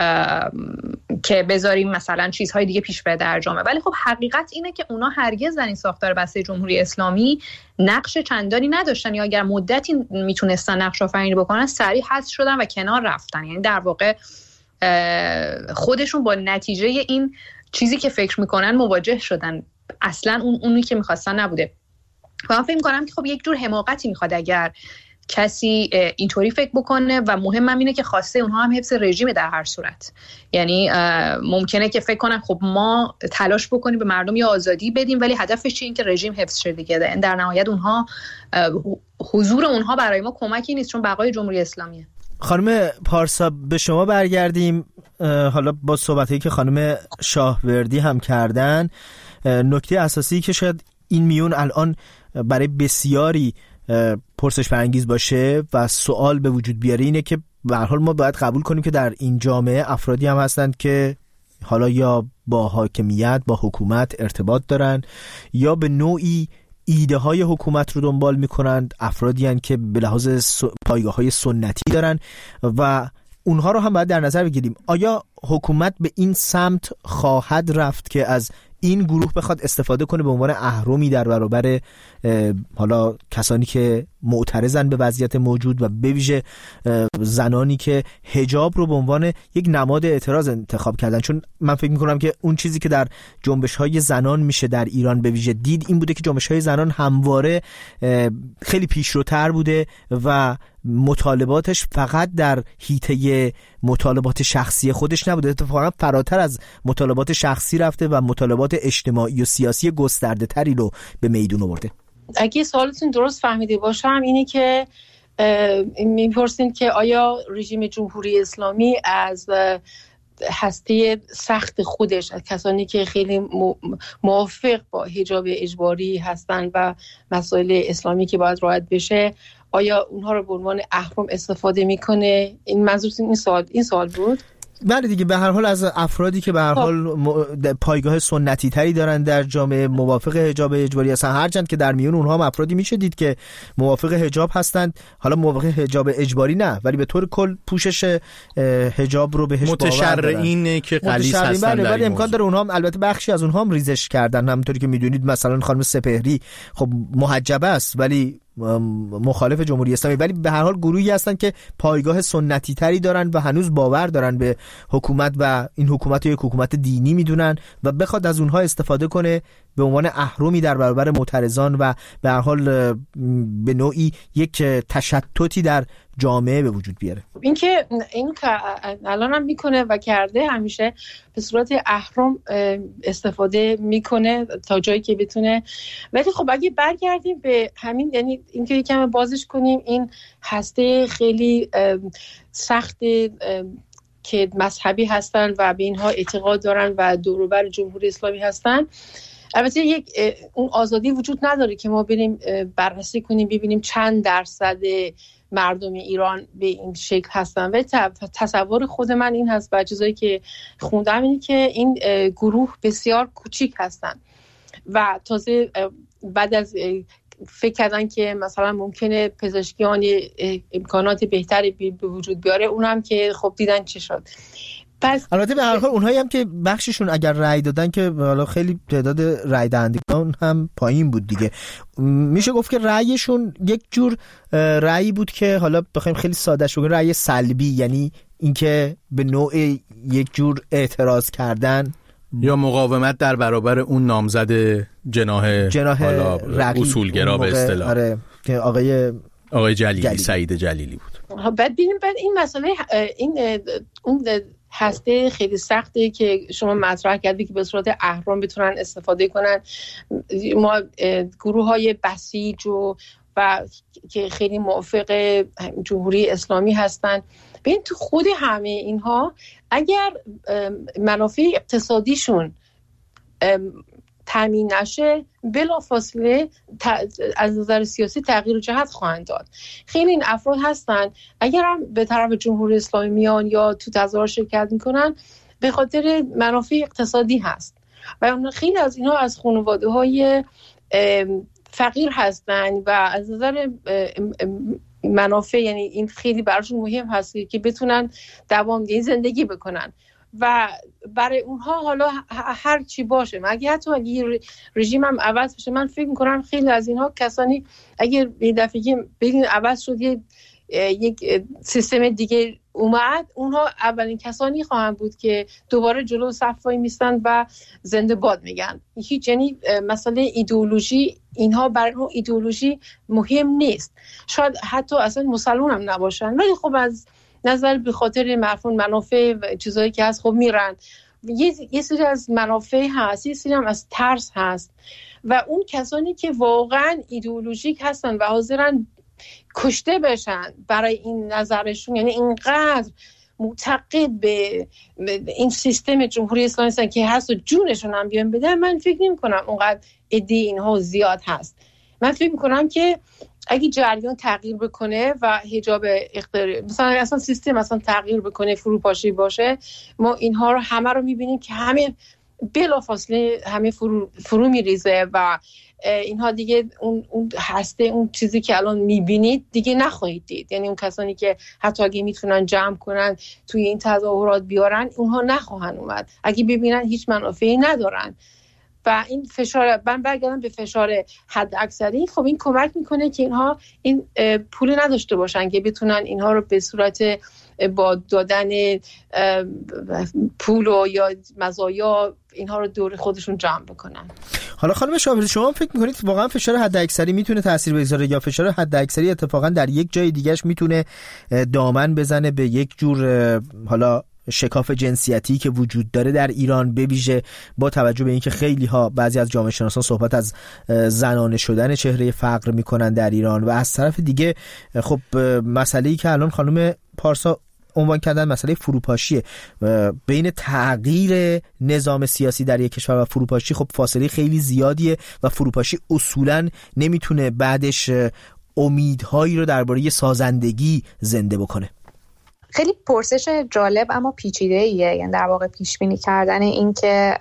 H: که بذاریم مثلا چیزهای دیگه پیش بره در جامعه. ولی خب حقیقت اینه که اونا هرگز در این ساختار بسته جمهوری اسلامی نقش چندانی نداشتن، یا اگر مدتی میتونستن نقش آفرینی بکنن سریع حذف شدن و کنار رفتن. یعنی در واقع خودشون با نتیجه این چیزی که فکر میکنن مواجه شدن، اصلا اونی که میخواستن نبوده. و من فکر میکنم که خب یک جور حماقتی میخواد اگر کسی اینطوری فکر بکنه و مهمم اینه که خواسته اونها هم حفظ رژیم در هر صورت. یعنی ممکنه که فکر کنن خب ما تلاش بکنیم به مردم یه آزادی بدیم ولی هدفش چیه؟ این که رژیم حفظ شه دیگه. در نهایت اونها حضور اونها برای ما کمکی نیست، چون بقای جمهوری اسلامیه.
C: خانم پارسا به شما برگردیم، حالا با صحبتایی که خانم شاهوردی هم کردن، نکته اساسی که شاید این میون الان برای بسیاری پرسش برانگیز باشه و سوال به وجود بیاره اینه که به هر حال ما باید قبول کنیم که در این جامعه افرادی هم هستند که حالا یا با حاکمیت با حکومت ارتباط دارن یا به نوعی ایده های حکومت رو دنبال میکنند، افرادی هستند که به لحاظ پایگاه های سنتی دارن و اونها رو هم باید در نظر بگیریم. آیا حکومت به این سمت خواهد رفت که از این گروه بخواد استفاده کنه به عنوان اهرمی در برابر حالا کسانی که معترضن به وضعیت موجود و به ویژه زنانی که حجاب رو به عنوان یک نماد اعتراض انتخاب کردن؟ چون من فکر می‌کنم که اون چیزی که در جنبش‌های زنان میشه در ایران به ویژه دید این بوده که جنبش‌های زنان همواره خیلی پیشروتر بوده و مطالباتش فقط در حیطه مطالبات شخصی خودش نبوده، اتفاقا فراتر از مطالبات شخصی رفته و مطالبات اجتماعی و سیاسی گسترده تری رو به میدون آورده.
G: اگه سوالتون درست فهمیده باشم اینه که میپرسین که آیا رژیم جمهوری اسلامی از هسته سخت خودش، از کسانی که خیلی موافق با حجاب اجباری هستن و مسائل اسلامی که باید رعایت بشه، آیا اونها رو به عنوان اهرم استفاده میکنه؟ این منظورتون این سوال بود؟
C: بله دیگه، به هر حال از افرادی که به هر حال پایگاه سنتی تری دارن در جامعه، موافق حجاب اجباری هستن، هرچند که در میون اونها هم افرادی میشه دید که موافق حجاب هستند، حالا موافق حجاب اجباری نه، ولی به طور کل پوشش حجاب رو بهش
D: متشرعین که غلیظ هستن،
C: ولی امکان داره اونها هم، البته بخشی از اونها هم ریزش کردن، همونطوری که میدونید مثلا خانم سپهری خب محجبه است ولی مخالف جمهوری اسلامی، ولی به هر حال گروهی هستن که پایگاه سنتی تری دارن و هنوز باور دارن به حکومت و این حکومت یک حکومت دینی میدونن و بخواد از اونها استفاده کنه به عنوان اهرمی در برابر معترضان و به هر حال به نوعی یک تشتتی در جامعه به وجود بیاره.
G: این که الان هم میکنه و کرده، همیشه به صورت اهرم استفاده میکنه تا جایی که بتونه. ولی خب اگه برگردیم به همین، یعنی اینکه یکم بازش کنیم، این هسته خیلی سخت که مذهبی هستن و به اینها اعتقاد دارن و دور و بر جمهوری اسلامی هستن، البته یک اون آزادی وجود نداره که ما بریم بررسی کنیم ببینیم چند درصد مردم ایران به این شکل هستن. و تصور خود من این هست و چیزایی که خوندم اینه که این گروه بسیار کوچیک هستن و تازه بعد از فکر کردن که مثلا ممکنه پزشکیان امکانات بهتری به وجود بیاره، اونم که خب دیدن چه شد.
C: البته به هر حال اونهایی هم که بخششون اگر رأی دادن که حالا خیلی تعداد رأی دهندگان هم پایین بود دیگه، میشه گفت که رأیشون یک جور رأی بود که حالا بخوایم خیلی ساده شو رأی سلبی، یعنی اینکه به نوع یک جور اعتراض کردن
D: یا مقاومت در برابر اون نامزد جناح اصولگرا به اصطلاح.
C: آره که آقای
D: جلیلی سعید جلیلی بود.
G: بعد ببینیم بعد این مسئله اون هسته خیلی سخته که شما مطرح کردی که به صورت اهرم بتونن استفاده کنن. ما گروه‌های بسیج و که خیلی موافق جمهوری اسلامی هستن، ببین تو خود همه اینها اگر منافع اقتصادیشون تامین نشه، بلافاصله از نظر سیاسی تغییر جهت خواهند داد. خیلی این افراد هستن اگر هم به طرف جمهوری اسلامی میان یا تو تظاهرات شرکت میکنن به خاطر منافع اقتصادی هست و خیلی از اینها از خانواده‌های فقیر هستن و از نظر منافع، یعنی این خیلی براشون مهم هست که بتونن دوامداری زندگی بکنن و برای اونها حالا هر چی باشه، مگه حتی اگه رژیم هم عوض بشه، من فکر میکنم خیلی از اینها کسانی اگر یه دفعه ببین عوض شد یک سیستم دیگه اومد، اونها اولین کسانی خواهند بود که دوباره جلو صف وای میستن و زنده باد میگن. هیچ، یعنی مسئله ایدئولوژی، اینها برای اون ایدئولوژی مهم نیست، شاید حتی اصلا مسلمان هم نباشن، ولی خب از نظر به خاطر مفهوم منافع و چیزایی که هست خب میرن. یه سری از منافع هست، یه سری هم از ترس هست و اون کسانی که واقعا ایدئولوژیک هستن و حاضرن کشته بشن برای این نظرشون، یعنی اینقدر معتقد به این سیستم جمهوری اسلامی هستن که هست و جونشون هم بیان بدن، من فکر نمی کنم اونقدر عده اینها زیاد هست. من فکر می کنم که اگه جریان تغییر بکنه و حجاب اختیاری مثلا اصلا سیستم اصلا تغییر بکنه، فروپاشی باشه، ما اینها رو همه رو میبینیم که همه بلافاصله همه فرو میریزه و اینها دیگه اون هسته، اون چیزی که الان میبینید دیگه نخواهید دید. یعنی اون کسانی که حتی اگه میتونن جمع کنن توی این تظاهرات بیارن، اونها نخواهن اومد اگه ببینن هیچ منافعی ندارن. و این فشار، من برگردم به فشار حد اکثری، خب این کمک میکنه که اینها این پول نداشته باشن که بتونن اینها رو به صورت با دادن پول و یا مزایا اینها رو دور خودشون جمع بکنن.
C: حالا خانم شاپری، شما فکر میکنید واقعا فشار حد اکثری میتونه تاثیر بگذاره یا فشار حد اکثری اتفاقا در یک جای دیگهش میتونه دامن بزنه به یک جور حالا شکاف جنسیتی که وجود داره در ایران، به ویژه با توجه به اینکه خیلی ها، بعضی از جامعه شناسان صحبت از زنانه شدن چهره فقر میکنن در ایران و از طرف دیگه خب مسئله‌ای که الان خانم پارسا عنوان کردن مسئله فروپاشیه. بین تغییر نظام سیاسی در یک کشور و فروپاشی خب فاصله خیلی زیادیه و فروپاشی اصولاً نمیتونه بعدش امیدهایی رو درباره سازندگی زنده بکنه.
H: خیلی پرسش جالب اما پیچیده‌ایه، یعنی در واقع پیش بینی کردن این که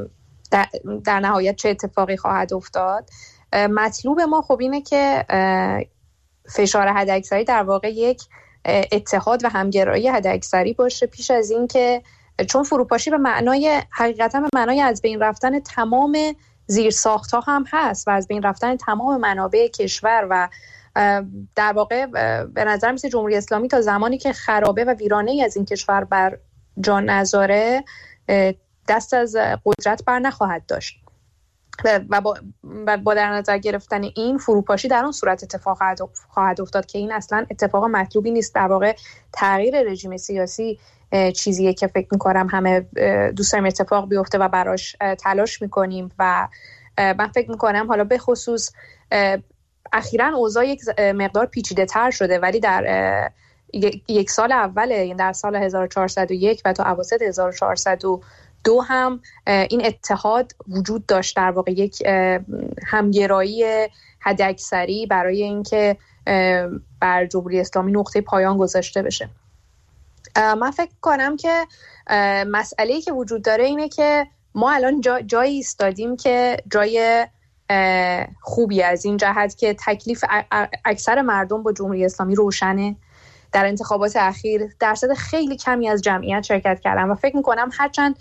H: در نهایت چه اتفاقی خواهد افتاد. مطلوب ما خب اینه که فشار حداکثری در واقع یک اتحاد و همگرایی حداکثری باشه، پیش از این که چون فروپاشی به معنای حقیقتا به معنای از بین رفتن تمام زیرساخت‌ها هم هست و از بین رفتن تمام منابع کشور و در واقع به نظر میسه جمهوری اسلامی تا زمانی که خرابه و ویرانه‌ای از این کشور بر جا نذاره دست از قدرت بر نخواهد داشت و با در نظر گرفتن این فروپاشی در اون صورت اتفاق خواهد افتاد که این اصلا اتفاق مطلوبی نیست. در واقع تغییر رژیم سیاسی چیزیه که فکر میکنم همه دوست داریم اتفاق بیفته و براش تلاش میکنیم و من فکر میکنم حالا به خصوص اخیراً اوضاع یک مقدار پیچیده تر شده، ولی در یک سال اول، یعنی در سال 1401 و تا اواسط 1402 هم این اتحاد وجود داشت، در واقع یک همگرایی حداکثری برای اینکه بر جمهوری اسلامی نقطه پایان گذاشته بشه. من فکر کنم که مسئله‌ای که وجود داره اینه که ما الان جایی ایستادیم که جای خوبی از این جهت که تکلیف اکثر مردم با جمهوری اسلامی روشنه. در انتخابات اخیر درصد خیلی کمی از جمعیت شرکت کردن و فکر میکنم هرچند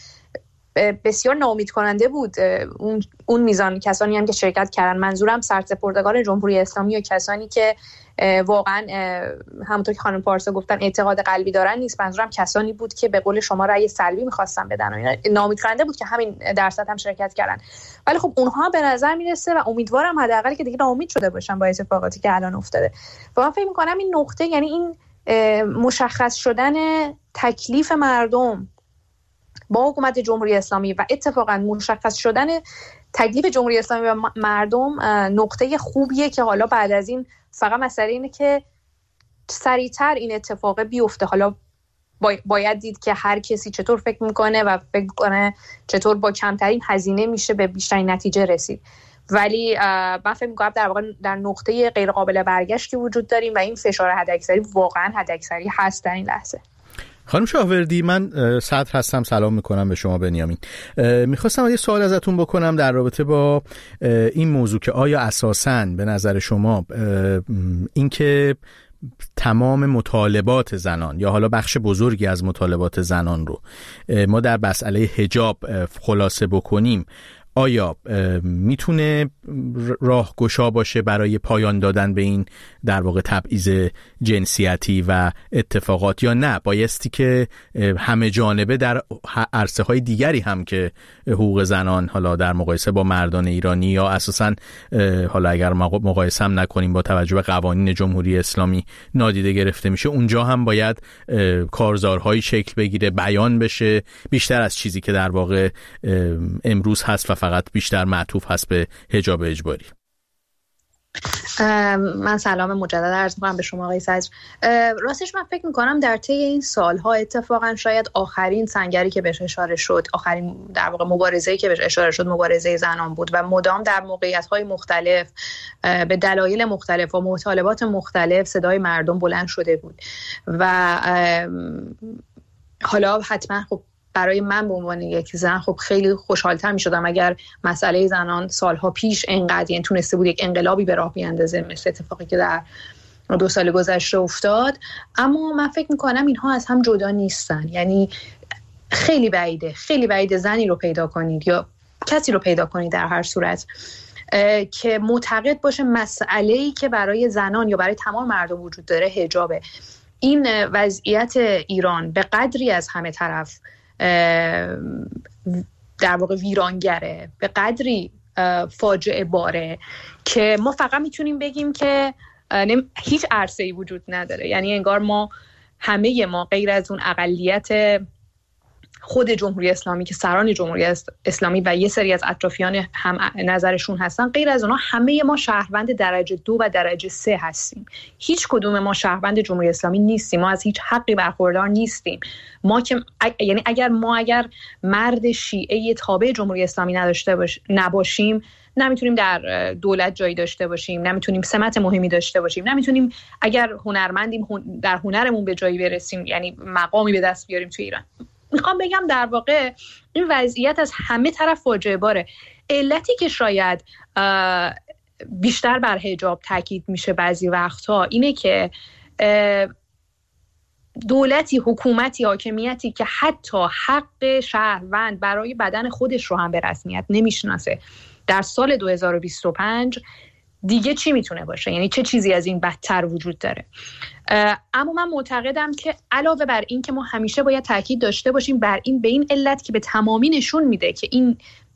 H: بسیار ناامید کننده بود اون میزان کسانی هم که شرکت کردن، منظورم سرسپردگان جمهوری اسلامی و کسانی که واقعا همونطور که خانم پارسا گفتن اعتقاد قلبی دارن نیست، منظورم کسانی بود که به قول شما رأی سلبی می‌خواستن بدن و ناامید کننده بود که همین درصد هم شرکت کردن. ولی خب اونها به نظر میرسه و امیدوارم حداقل که دیگه ناامید شده باشن با اتفاقاتی که الان افتاده. و من فکر می‌کنم این نقطه، یعنی این مشخص شدن تکلیف مردم با حکومت جمهوری اسلامی و اتفاقا مشخص شدن تکلیف جمهوری اسلامی و مردم نقطه خوبیه که حالا بعد از این فقط مسئله اینه که سریعتر این اتفاق بیفته. حالا باید دید که هر کسی چطور فکر میکنه و فکر میکنه چطور با کمترین هزینه میشه به بیشترین نتیجه رسید. ولی من فکر میکنم در واقع در نقطه غیر قابل برگشتی وجود داریم و این فشار حداکثری واقعا حداکثری هست در این لحظه.
D: خانم شاهوردی، من صدر هستم، سلام میکنم به شما بنیامین. میخواستم یه سوال ازتون بکنم در رابطه با این موضوع که آیا اساساً به نظر شما اینکه تمام مطالبات زنان یا حالا بخش بزرگی از مطالبات زنان رو ما در مسئله حجاب خلاصه بکنیم، آیا میتونه راهگشا باشه برای پایان دادن به این در واقع تبعیض جنسیتی و اتفاقات، یا نه بایستی که همه جانبه در عرصه های دیگری هم که حقوق زنان حالا در مقایسه با مردان ایرانی یا اساساً حالا اگر مقایسه هم نکنیم با توجه به قوانین جمهوری اسلامی نادیده گرفته میشه، اونجا هم باید کارزارهایی شکل بگیره، بیان بشه، بیشتر از چیزی که در واقع امروز هست و فقط بیشتر معطوف هست به حجاب اجباری.
H: من سلام مجدد عرض می‌کنم به شما آقای صدر. راستش من فکر می‌کنم در طی این سال‌ها اتفاقا شاید آخرین سنگری که بهش اشاره شد، آخرین در واقع مبارزه‌ای که بهش اشاره شد مبارزه زنان بود و مدام در موقعیت‌های مختلف به دلایل مختلف و مطالبات مختلف صدای مردم بلند شده بود و حالا حتما خب برای من به عنوان یک زن خب خیلی خوشحال‌تر می‌شدم اگر مسئله زنان سالها پیش اینقدر یعنی تونسته بود یک انقلابی به راه بیاندازه مثل اتفاقی که در 2 سال گذشته افتاد. اما من فکر می‌کنم اینها از هم جدا نیستن، یعنی خیلی بعیده زنی رو پیدا کنید یا کسی رو پیدا کنید در هر صورت که معتقد باشه مسئله‌ای که برای زنان یا برای تمام مردم وجود داره حجابه. این وضعیت ایران به قدری از همه طرف در واقع ویرانگره، به قدری فاجعه باره که ما فقط میتونیم بگیم که هیچ عرصه‌ای وجود نداره. یعنی انگار ما همه ما غیر از اون اقلیت خود جمهوری اسلامی که سران جمهوری اسلامی و یه سری از اطرافیان هم نظرشون هستن، غیر از اونها همه ما شهروند درجه 2 و درجه 3 هستیم. هیچ کدوم ما شهروند جمهوری اسلامی نیستیم، ما از هیچ حقی برخوردار نیستیم. ما که یعنی اگر مرد شیعه تابع جمهوری اسلامی نباشیم، نمیتونیم در دولت جایی داشته باشیم، نمیتونیم سمت مهمی داشته باشیم، نمیتونیم اگر هنرمندیم در هنرمون به جایی برسیم، یعنی مقامی به دست بیاریم توی ایران. میخوام بگم در واقع این وضعیت از همه طرف فاجعه باره. علتی که شاید بیشتر بر حجاب تاکید میشه بعضی وقتها اینه که دولتی، حکومتی، حاکمیتی که حتی حق شهروند برای بدن خودش رو هم به رسمیت نمیشناسه در سال 2025 دیگه چی میتونه باشه؟ یعنی چه چیزی از این بدتر وجود داره؟ اما من معتقدم که علاوه بر این که ما همیشه باید تاکید داشته باشیم بر این، به این علت که به تمامی نشون میده که این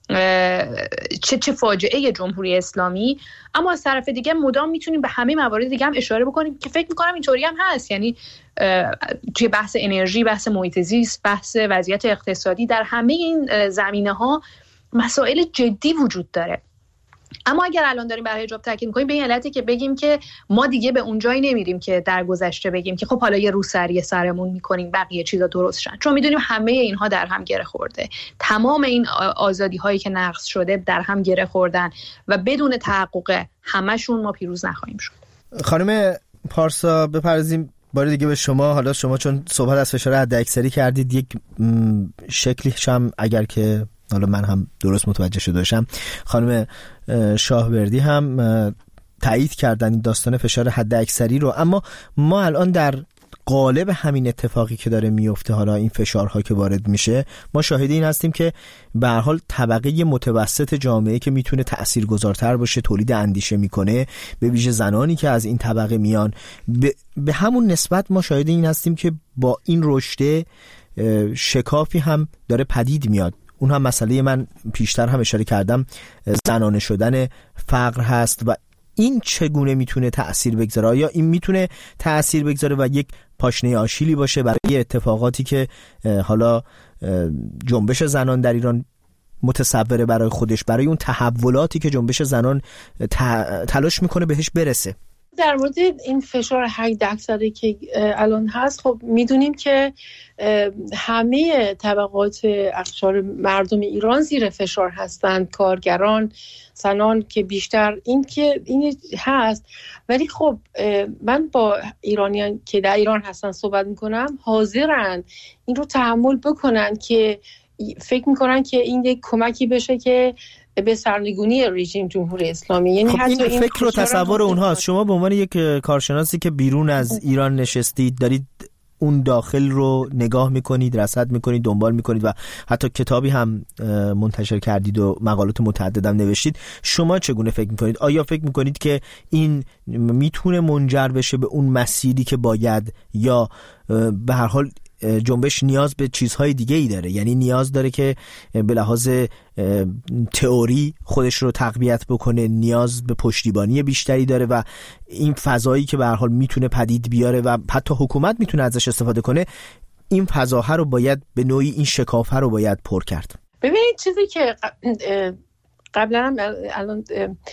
H: چه فاجعه جمهوری اسلامی، اما از طرف دیگه مدام میتونیم به همه موارد دیگه هم اشاره بکنیم که فکر میکنم اینطوری هم هست. یعنی توی بحث انرژی، بحث محیط زیست، بحث وضعیت اقتصادی، در همه این زمینه‌ها مسائل جدی وجود داره. اما اگر الان داریم بر حجاب تاکید می‌کنیم به این علتی که بگیم که ما دیگه به اون جایی نمیریم که در گذشته بگیم که خب حالا یه روسری سرمون می‌کنیم بقیه چیزا درست شن، چون می‌دونیم همه اینها در هم گره خورده. تمام این آزادی‌هایی که نقض شده در هم گره خوردن و بدون تحقق همشون ما پیروز نخواهیم شد.
C: خانم پارسا بپرزیم بار دیگه به شما. حالا شما چون صحبت از فشار حداکثری کردید، یک شکلیش هم اگر که حالا من هم درست متوجه شده باشم خانم شاهوردی هم تایید کردن این داستان فشار حداکثری رو، اما ما الان در قالب همین اتفاقی که داره میفته، حالا این فشارها که وارد میشه، ما شاهد این هستیم که به هر حال طبقه متوسط جامعه که میتونه تاثیرگذارتر باشه، تولید اندیشه میکنه، به ویژه زنانی که از این طبقه میان، به همون نسبت ما شاهد این هستیم که با این رشد شکافی هم داره پدید میاد. اون هم مسئله من پیشتر هم اشاره کردم، زنانه شدن فقر هست و این چگونه میتونه تأثیر بگذاره؟ آیا این میتونه تأثیر بگذاره و یک پاشنه آشیلی باشه برای اتفاقاتی که حالا جنبش زنان در ایران متصوره برای خودش، برای اون تحولاتی که جنبش زنان تلاش میکنه بهش برسه؟
G: در مورد این فشار 8% که الان هست، خب میدونیم که همه طبقات اقشار مردم ایران زیر فشار هستند، کارگران، زنان که بیشتر این هست. ولی خب من با ایرانیان که در ایران هستن صحبت میکنم، حاضرن این رو تحمل بکنن که فکر میکنن که این یک کمکی بشه که به سرنگونی رژیم جمهوری اسلامی. یعنی
C: خب این فکر و تصور اونهاست. شما به عنوان یک کارشناسی که بیرون از ایران نشستید، دارید اون داخل رو نگاه میکنید، رصد میکنید، دنبال میکنید و حتی کتابی هم منتشر کردید و مقالات متعددم نوشتید. شما چگونه فکر میکنید؟ آیا فکر میکنید که این میتونه منجر بشه به اون مسیری که باید، یا به هر حال جنبش نیاز به چیزهای دیگه ای داره؟ یعنی نیاز داره که به لحاظ تئوری خودش رو تقویت بکنه، نیاز به پشتیبانی بیشتری داره و این فضایی که به هر حال میتونه پدید بیاره و حتی حکومت میتونه ازش استفاده کنه، این فضاها رو باید به نوعی، این شکافه رو باید پر کرد.
G: ببینید چیزی که قبلا هم الان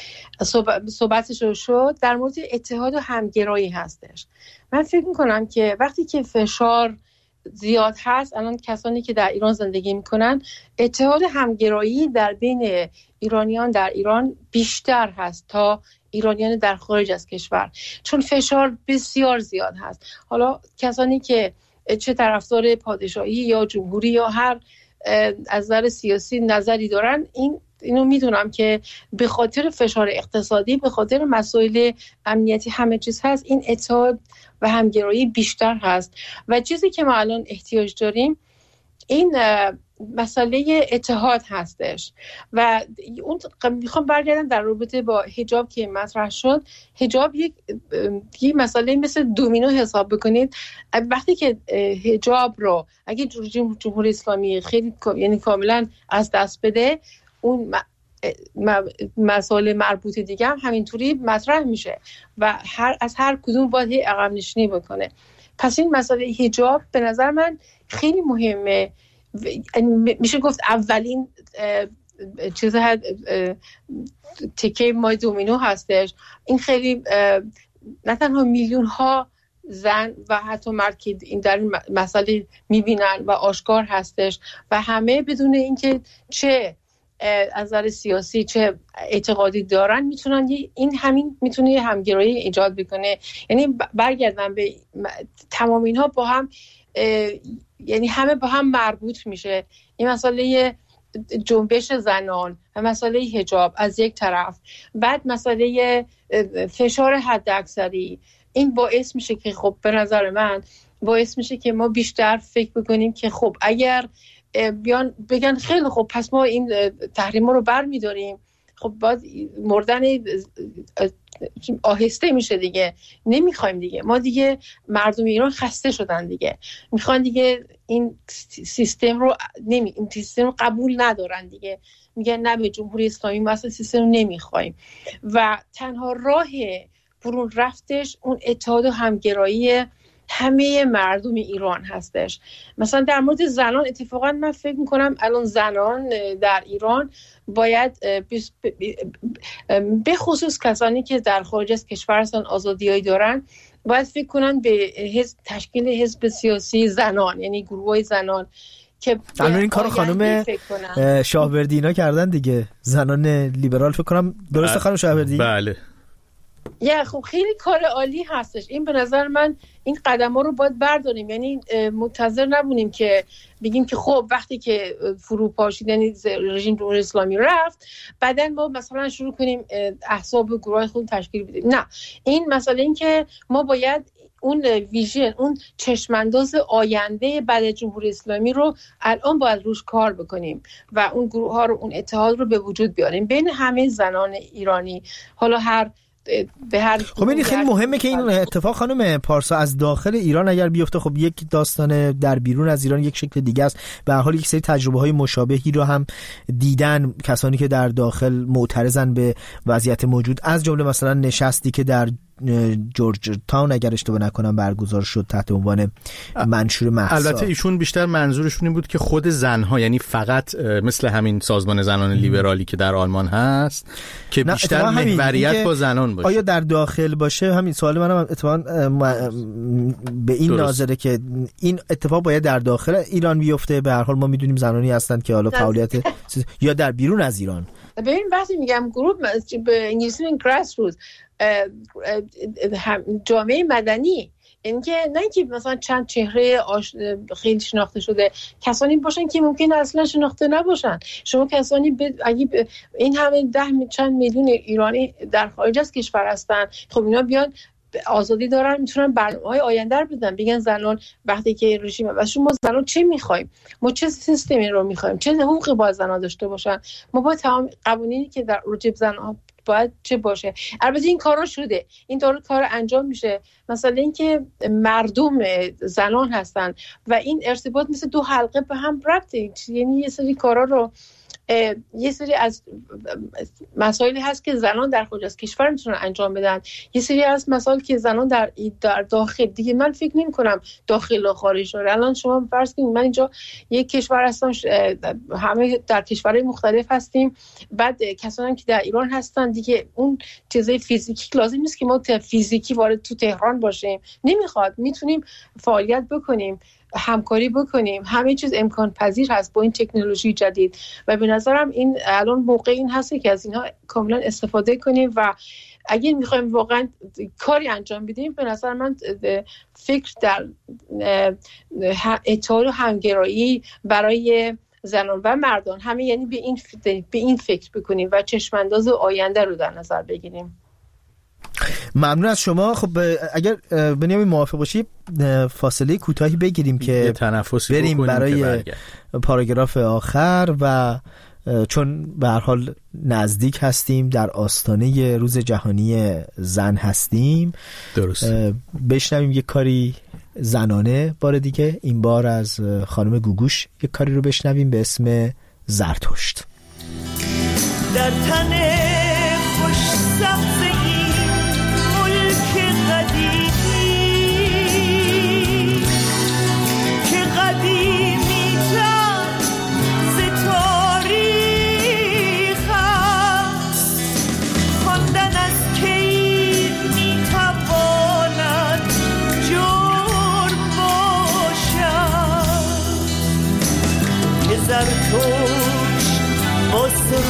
G: صحبتش رو شد در مورد اتحاد و همگرایی هستش. من فکر میکنم که وقتی که فشار زیاد هست، الان کسانی که در ایران زندگی میکنن، اتحاد همگرایی در بین ایرانیان در ایران بیشتر هست تا ایرانیان در خارج از کشور، چون فشار بسیار زیاد هست. حالا کسانی که چه طرفدار پادشاهی یا جمهوری یا هر از نظر سیاسی نظری دارن، اینو میدونم که به خاطر فشار اقتصادی، به خاطر مسائل امنیتی همه چیز هست، این اتحاد و همگرایی بیشتر هست. و چیزی که ما الان احتیاج داریم این مسئله اتحاد هستش. و اون میخوام برگردم در رابطه با حجاب که مطرح شد. حجاب یک مسئله مثل دومینو حساب بکنید. وقتی که حجاب رو اگه جمهوری اسلامی خیلی یعنی کاملا از دست بده، اون مسائل مربوط دیگه هم همینطوری مطرح میشه و از هر کدوم باید عقب نشینی بکنه. پس این مسئله حجاب به نظر من خیلی مهمه. میشه گفت اولین چیز تکه مای دومینو هستش. این خیلی نه تنها میلیون ها زن و حتی مرد که این در این مسئله میبینن و آشکار هستش و همه بدون اینکه چه از نظر سیاسی چه اعتقادی دارن میتونن این همین میتونه یه همگرایی ایجاد بکنه. یعنی برگردن به تمام اینها با هم، یعنی همه با هم مربوط میشه. این مسئله جنبش زنان و مسئله حجاب از یک طرف، بعد مسئله فشار حداکثری، این باعث میشه که خب به نظر من باعث میشه که ما بیشتر فکر بکنیم که خب اگر بیان بگن خیلی خب پس ما این تحریم رو برمیداریم، خب باید مردن آهسته میشه دیگه، نمیخوایم دیگه، ما دیگه مردم ایران خسته شدن دیگه، میخوان دیگه این سیستم رو این سیستم رو قبول ندارن دیگه، میگن نه به جمهوری اسلامی ما اصلا سیستم رو نمیخوایم. و تنها راه برون رفتش اون اتحاد و همگرایی همه مردم ایران هستش. مثلا در مورد زنان اتفاقا من فکر میکنم الان زنان در ایران باید به خصوص کسانی که در خارج از کشور هستن آزادیایی دارن باید فکر کنن به تشکیل حزب سیاسی زنان، یعنی گروه زنان که
C: الان این کارو خانم شاهوردی اینا کردن دیگه، زنان لیبرال فکر کنم، درسته خانم شاهوردی؟
I: بله.
G: خب خیلی کار عالی هستش. این به نظر من این قدم‌ها رو باید برداریم، یعنی منتظر نبونیم که بگیم که خب وقتی که فروپاشید یعنی رژیم جمهوری اسلامی رفت بعداً ما مثلا شروع کنیم احزاب و گروه خود تشکیل بدیم. نه، این مسئله این که ما باید اون ویژن، اون چشمانداز آینده بعد جمهوری اسلامی رو الان باید روش کار بکنیم و اون گروه ها رو، اون اتحاد رو به وجود بیاریم بین همه زنان ایرانی. حالا
C: خب این خیلی مهمه که این اتفاق خانم پارسا از داخل ایران اگر بیفته، خب یک داستان در بیرون از ایران یک شکل دیگه است. به هر حال یک سری تجربه های مشابهی رو هم دیدن کسانی که در داخل معترضن به وضعیت موجود، از جمله مثلا نشستی که در جورج تاون اگر اشتباه نکنم برگزار شد تحت عنوان منشور مهسا.
I: البته ایشون بیشتر منظورشون این بود که خود زنها، یعنی فقط مثل همین سازمان زنان لیبرالی که در آلمان هست که بیشتر محوریت با زنان باشه.
C: آیا در داخل باشه؟ همین سوال منم اتفاقا به این ناظره که این اتفاق باید در داخل ایران بیفته. به هر حال ما میدونیم زنانی هستن که حالا فعالیت یا در بیرون از ایران.
G: ببین وقتی میگم گروه به انگلیسی میگن گراس روت، جامعه مدنی، اینکه نه اینکه مثلا چند چهره خیلی شناخته شده، کسانی باشن که ممکن اصلا شناخته نباشن. شما کسانی اگه این همه چند میلیون ایرانی در خارج از کشور هستن، خب اینا بیان آزادی دارن، میتونن برنامه‌های آینده رو بدن، بگن زنان وقتی که رژیم واسه ما زنان چه می‌خوایم، ما چه سیستمی رو می‌خوایم، چه حقوقی باید زنان داشته باشن، ما باید تمام قوانینی که در راجع به زنان باید چه باشه. البته این کارا شده، این کار انجام میشه. مثلا اینکه مردم زنان هستن و این ارتباط مثل دو حلقه به هم ربطه، یعنی یه سری کارا رو، یه سری از مسائلی هست که زنان در خارج از کشور میتونن انجام بدن، یه سری از مسائل که زنان در داخل دیگه من فکر نمی کنم داخل و خارج داره. الان شما فرض کنید من اینجا یک کشور هستم، همه در کشورهای مختلف هستیم، بعد کسانی که در ایران هستن دیگه اون چیزای فیزیکی لازم نیست که ما فیزیکی وارد تو تهران باشیم، نمیخواد، میتونیم فعالیت بکنیم، همکاری بکنیم، همه چیز امکان پذیر هست با این تکنولوژی جدید و به نظرم این الان موقع این هست که از اینها کاملا استفاده کنیم و اگه میخوایم واقعا کاری انجام بدیم به نظر من فکر در اتحاد و همگرایی برای زنان و مردان همه، یعنی به این فکر بکنیم و چشمانداز آینده رو در نظر بگیریم.
C: ممنون از شما. خب اگر بنیامین موافق باشی فاصله کوتاهی بگیریم که بریم برای پاراگراف آخر و چون به هر حال نزدیک هستیم، در آستانه روز جهانی زن هستیم، درست بشنویم یک کاری زنانه بار دیگه، این بار از خانم گوگوش یک کاری رو بشنویم به اسم زرتشت.
J: در تن خوش سبزه زرتشت واسه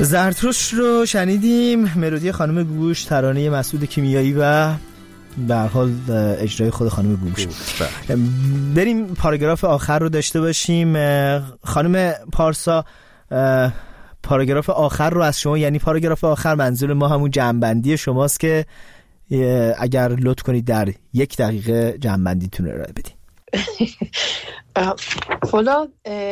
C: زرتشت رو شنیدیم، ملودی خانم گوش، ترانه مسعود کیمیایی و به هر حال اجرای خود خانم گوش. بریم پاراگراف آخر رو داشته باشیم. خانم پارسا، پاراگراف آخر رو از شما، یعنی پاراگراف آخر منظور ما همون جمع‌بندی شماست که اگر لطف کنید در 1 دقیقه جمع‌بندیتون رو ارائه بدید.
G: والا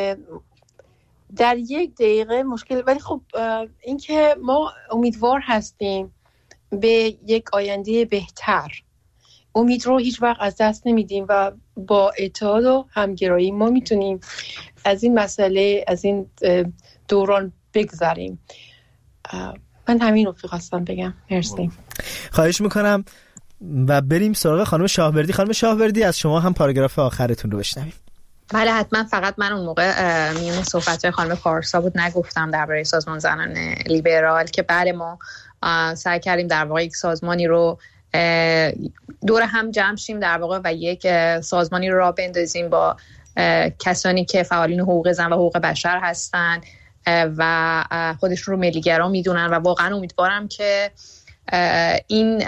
G: در 1 دقیقه مشکل، ولی خب این که ما امیدوار هستیم به یک آینده بهتر. امید رو هیچ وقت از دست نمیدیم و با اتحاد و همگرایی ما میتونیم از این مسئله، از این دوران بگذریم. من همین رو خواستم بگم. مرسی.
C: خواهش میکنم و بریم سراغ خانم شاهوردی. خانم شاهوردی، از شما هم پاراگراف آخرتون رو بشنویم.
H: بله حتما. فقط من اون موقع میون صحبت‌های خانم پارسا بود نگفتم درباره سازمان زنان لیبرال که بله ما سعی کردیم در واقع یک سازمانی رو دور هم جمع شیم در واقع و یک سازمانی رو راه بندازیم با کسانی که فعالین حقوق زن و حقوق بشر هستن و خودشون رو ملیگرا میدونن و واقعا امیدوارم که این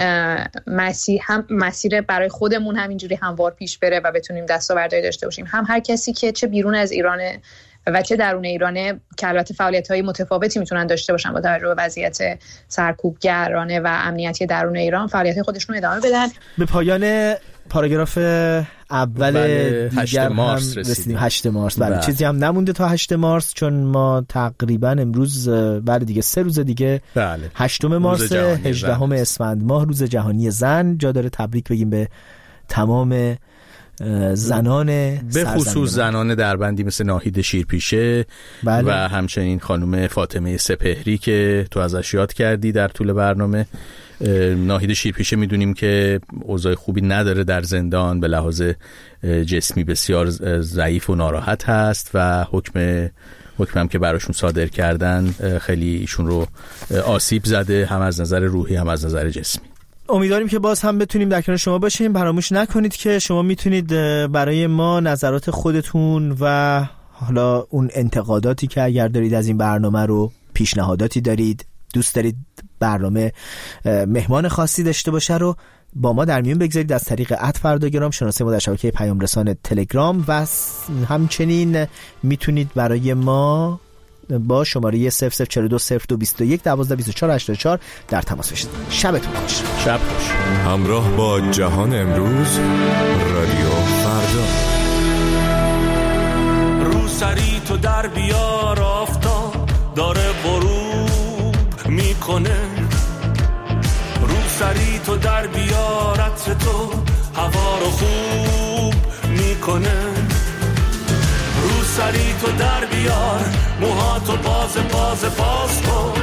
H: مسیر برای خودمون همینجوری هموار پیش بره و بتونیم دستاوردی داشته باشیم. هم هر کسی که چه بیرون از ایرانه و چه درون ایرانه که البته فعالیت‌های متفاوتی میتونن داشته باشن با توجه به وضعیت سرکوبگرانه و امنیتی درون ایران، فعالیت خودشون ادامه بدن.
C: به پایان پاراگراف اول
I: 8 مارس رسیدیم.
C: 8 مارس. بله چیزی هم نمونده تا 8 مارس، چون ما تقریبا امروز بله دیگه 3 روز دیگه 8 مارس 18 اسفند ماه روز جهانی زن. جا داره تبریک بگیم به تمام زنان،
I: به خصوص زنان دربندی مثل ناهید شیرپیشه و همچنین خانم فاطمه سپهری که تو ازش یاد کردی در طول برنامه. ناهید شیرپیشه میدونیم که اوضاع خوبی نداره در زندان، به لحاظ جسمی بسیار ضعیف و ناراحت هست و حکمم که براشون صادر کردن خیلی ایشون رو آسیب زده، هم از نظر روحی هم از نظر جسمی.
C: امیدواریم که باز هم بتونیم در کنار شما باشیم. فراموش نکنید که شما میتونید برای ما نظرات خودتون و حالا اون انتقاداتی که اگر دارید از این برنامه رو، پیشنهاداتی دارید، دوست دارید برنامه مهمان خاصی داشته باشه رو با ما در میون بگذارید از طریق @فرداگرام، شناسه ما در شبکه پیام رسان تلگرام و همچنین میتونید برای ما با شماره 00420221122484 در تماس باشید. شبتون خوش.
I: شب خوش.
K: همراه با جهان امروز، رادیو فردا.
F: رو سری تو در بیار، آفتاب داره غروب میکنه. رو سری تو در بیار، عطر تو هوا رو خوب میکنه. رو سری تو در بیار، موهاتو باز کن.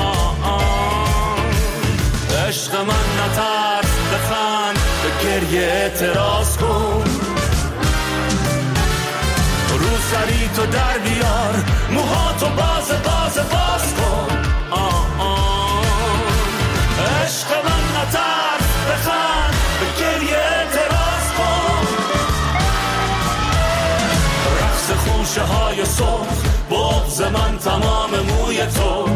F: عشق من نترس، بخند، به گریه اعتراض کن. رو سری تو در بیار، موهاتو باز کن. عشق من نترس، بخند، به گریه اعتراض کن. رقص خوشه های صبح، بغض من تمام موی تو.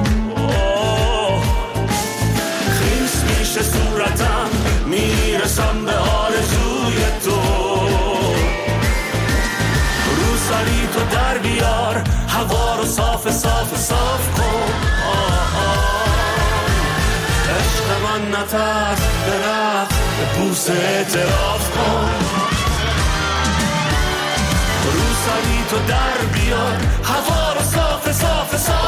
F: خیس میشه صورتم، میرسم به آرزوی تو. رو سری تو در بیار، هوا رو صاف کن. عشق من نترس، برخت به بوس اعتراف کن. رو سری تو در بیار، هوا رو صاف